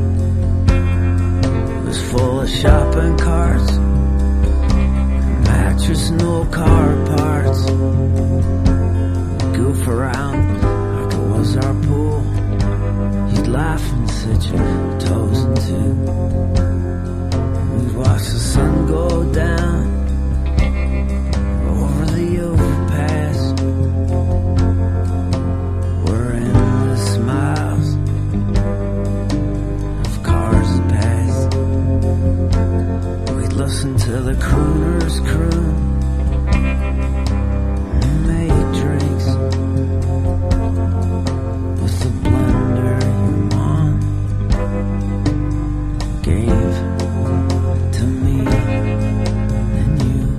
It was full of shopping carts, mattress and old car parts. We'd goof around like it was our pool. You'd laugh and sit your toes into. We'd watch the sun go down over the overpass, where endless miles of cars pass. We'd listen to the crooners croon and make drinks with the blender your mom gave to me and you.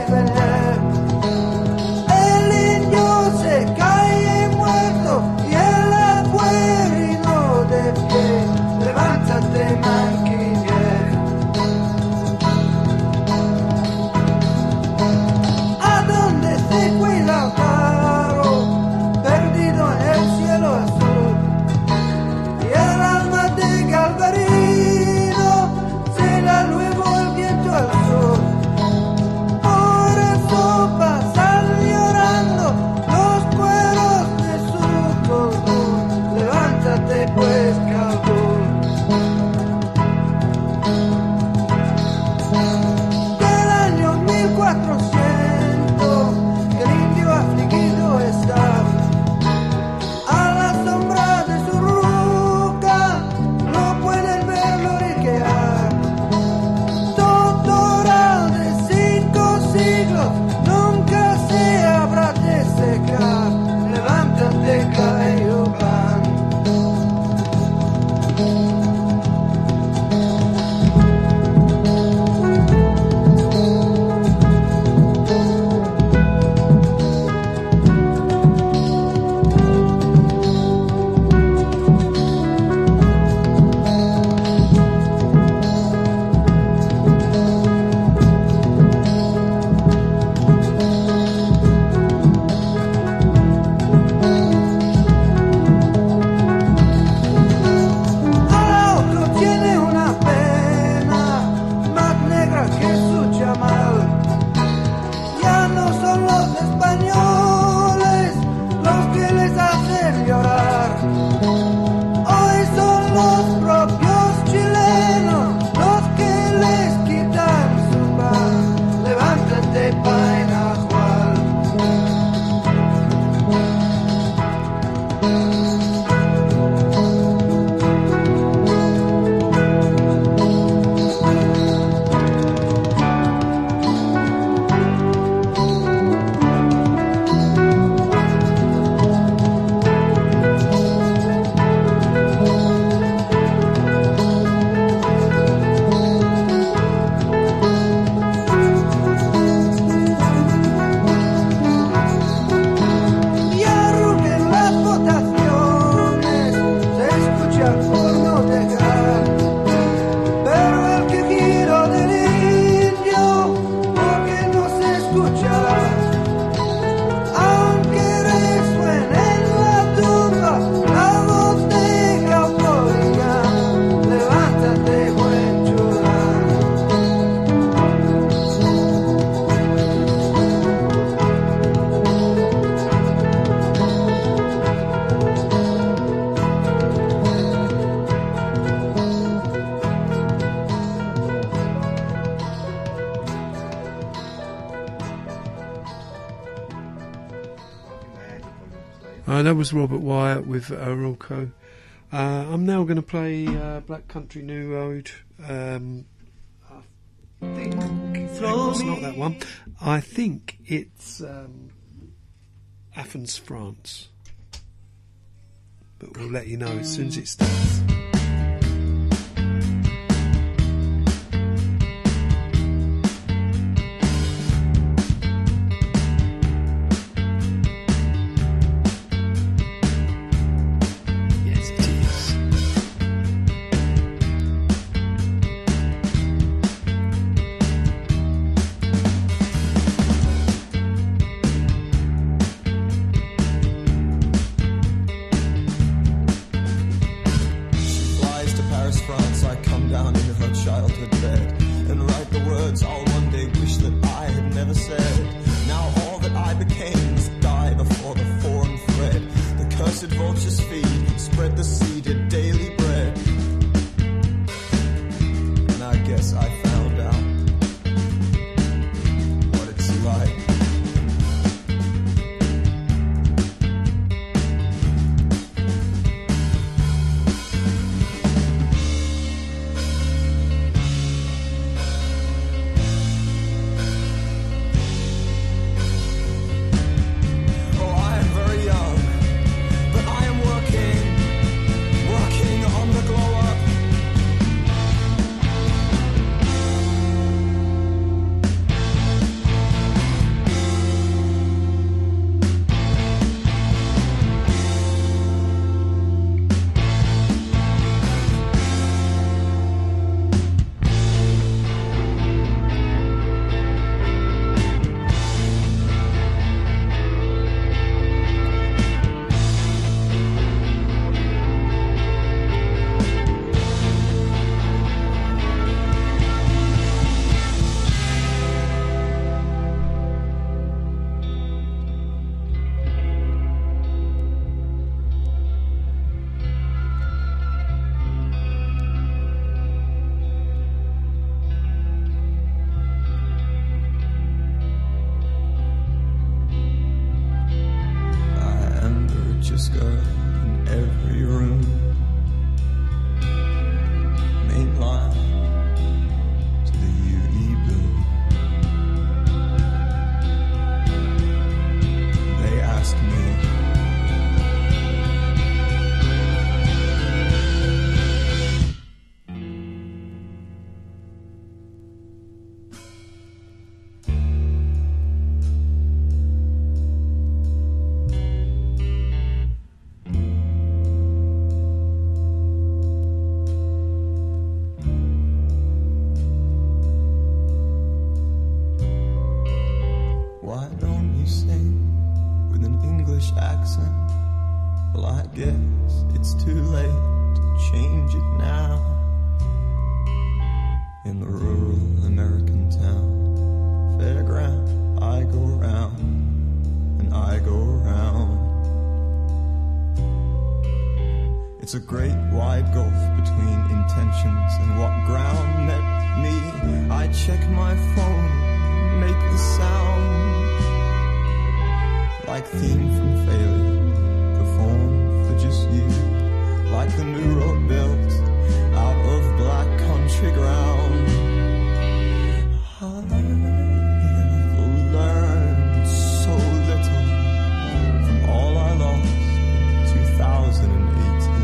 despeñar. El indio se cae muerto y el abuelo de pie. Levántate, manquiller. ¿A dónde se cuida el carro? Perdido en el cielo azul. Y el alma de Galvarino será luego el viento al sur. Por eso pasan llorando los cueros de su cordón. Levántate pues, cabrón. Del año 1400 el indio afligido está. A la sombra de su ruca no pueden verlo riquear. Totoral de 5 siglos nunca se habrá de secar. Levántate, Cayobán. Arauco tiene una pena más negra que su chamal. Ya no son los españoles los que les hacen llorar. Hoy son los propios chilenos los que les quitan su pan. Levántate, Painajual. Y arruguen las votaciones, se escucha por no dejar. Pero el quejido del indio, porque no se escucha. Aunque resuene en la tumba la voz de Caupolicán. Levántate, buen chulán. That was Robert Wyatt with Arauco. I'm now going to play Black Country New Road. I think it's not that one. I think it's Athens, France. But we'll let you know as soon as it starts. Yes, it is. Flies to Paris, France, I come down in her childhood bed and write the words I'll one day wish that I had never said. Now all that I became must die before the foreign thread. The cursed vultures feed, spread the seeded daily bread. And I guess I found out what it's like. Oh, I am very young, but I am working on the glow up. British accent. Well, I guess it's too late to change it now. In the rural American town, fairground, I go round, and I go round. It's a great wide gulf between intentions and what ground met me. I check my phone, make the sound like theme from failure, performed for just you, like the new road built out of black country ground. I've learned so little from all I lost in 2018.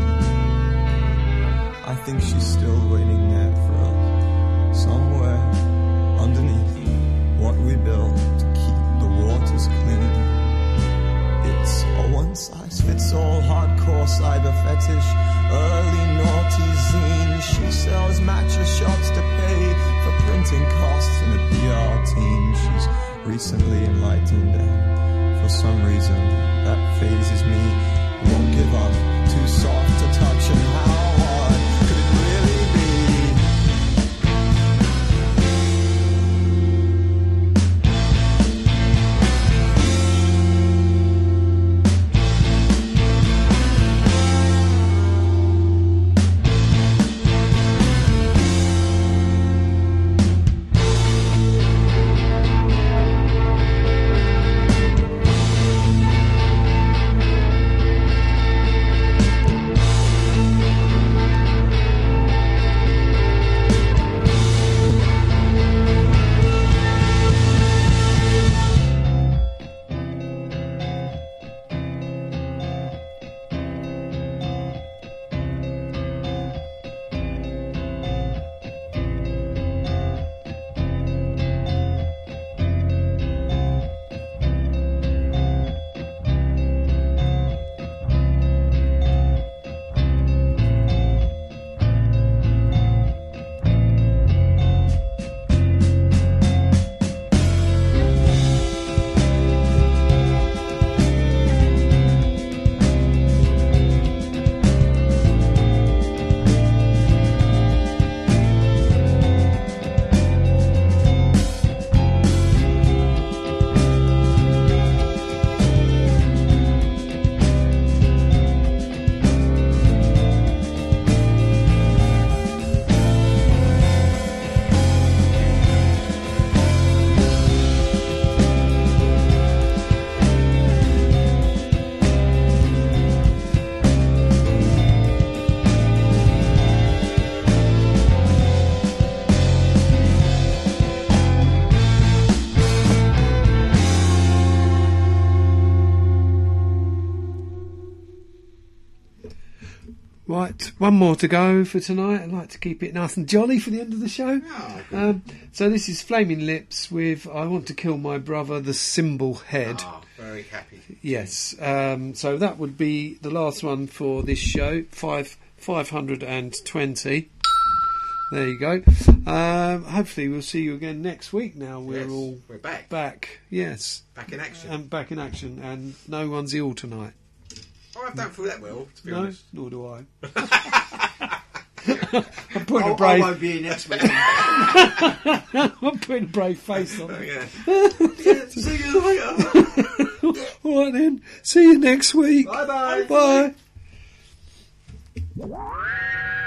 I think she's still waiting there for us, somewhere underneath what we built to keep the waters clean. It's a one-size-fits-all hardcore cyber fetish, early naughty zine. She sells mattress shops to pay for printing costs in a PR team. She's recently enlightened, and for some reason that phases me. Won't give up, too soft to touch, and how hard could it really be? Right, one more to go for tonight. I'd like to keep it nice and jolly for the end of the show. So this is Flaming Lips with I Want to Kill My Brother, the Cymbal Head. Oh, very happy. Yes, so that would be the last one for this show, 520. There you go. Hopefully we'll see you again next week now. We're back. Yes. Back in action. And back in action, and no one's ill tonight. Oh, I don't feel that well, to be honest. Nor do I. I'm putting a brave... I won't be in next week. I'm putting a brave face on it. See you later. All right then. See you next week. Bye-bye. Bye.